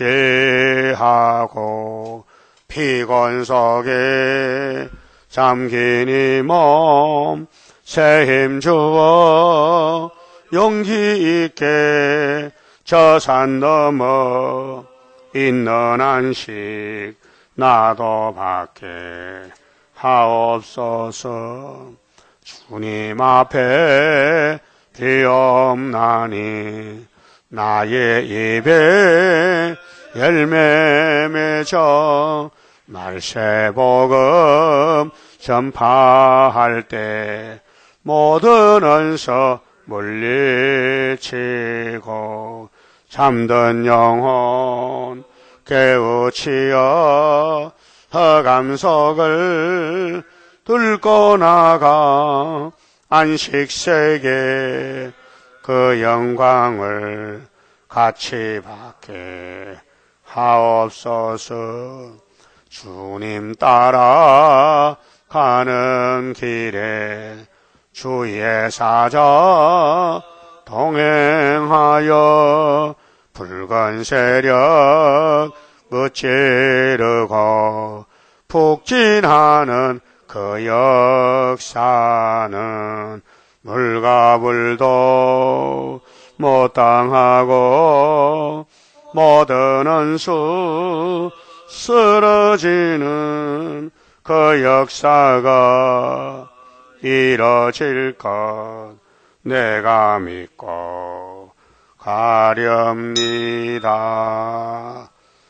하고 피곤 속에 잠긴 이 몸 새 힘 주어 용기 있게 저 산 넘어 있는 안식 나도 받게 하옵소서. 주님 앞에 비옵나니 나의 입에 열매 맺어 말세복음 전파할 때 모든 언서 물리치고 잠든 영혼 깨우치어 흑암 속을 뚫고 나가 안식세계 그 영광을 같이 받게 하옵소서. 주님 따라 가는 길에 주의 사자 동행하여 붉은 세력 무찌르고 북진하는 그 역사는 물과 불도 못 당하고 모든 원수 쓰러지는 그 역사가 이뤄질 것 내가 믿고 가렵니다.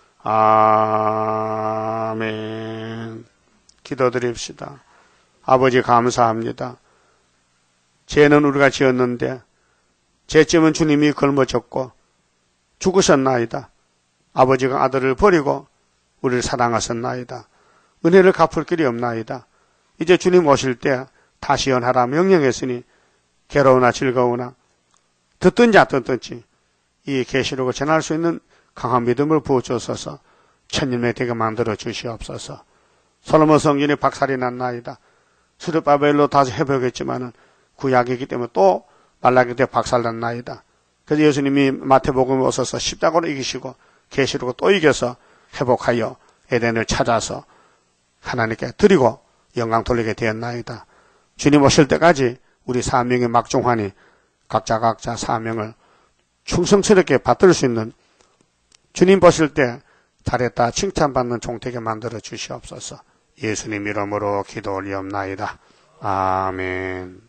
아멘. 기도드립시다. 아버지 감사합니다. 죄는 우리가 지었는데 죄점은 주님이 걸머졌고 죽으셨나이다. 아버지가 아들을 버리고 우리를 사랑하셨나이다. 은혜를 갚을 길이 없나이다. 이제 주님 오실 때 다시 연하라 명령했으니 괴로우나 즐거우나 듣든지 안 듣든지 이 계시록을 전할 수 있는 강한 믿음을 부어주셔서 천년에 되게 만들어 주시옵소서. 솔로몬 성전이 박살이 났나이다. 스룹바벨로 다시 회복했지만은 구약이기 때문에 또 말라기 때 박살났나이다. 그래서 예수님이 마태복음에 오셔서 십자가로 이기시고 계시록을 또 이겨서 회복하여 에덴을 찾아서 하나님께 드리고 영광 돌리게 되었나이다. 주님 오실 때까지 우리 사명의 막중하니 각자 사명을 충성스럽게 받들 수 있는 주님 보실 때 잘했다 칭찬받는 종되게 만들어 주시옵소서. 예수님 이름으로 기도 올리옵나이다. 아멘.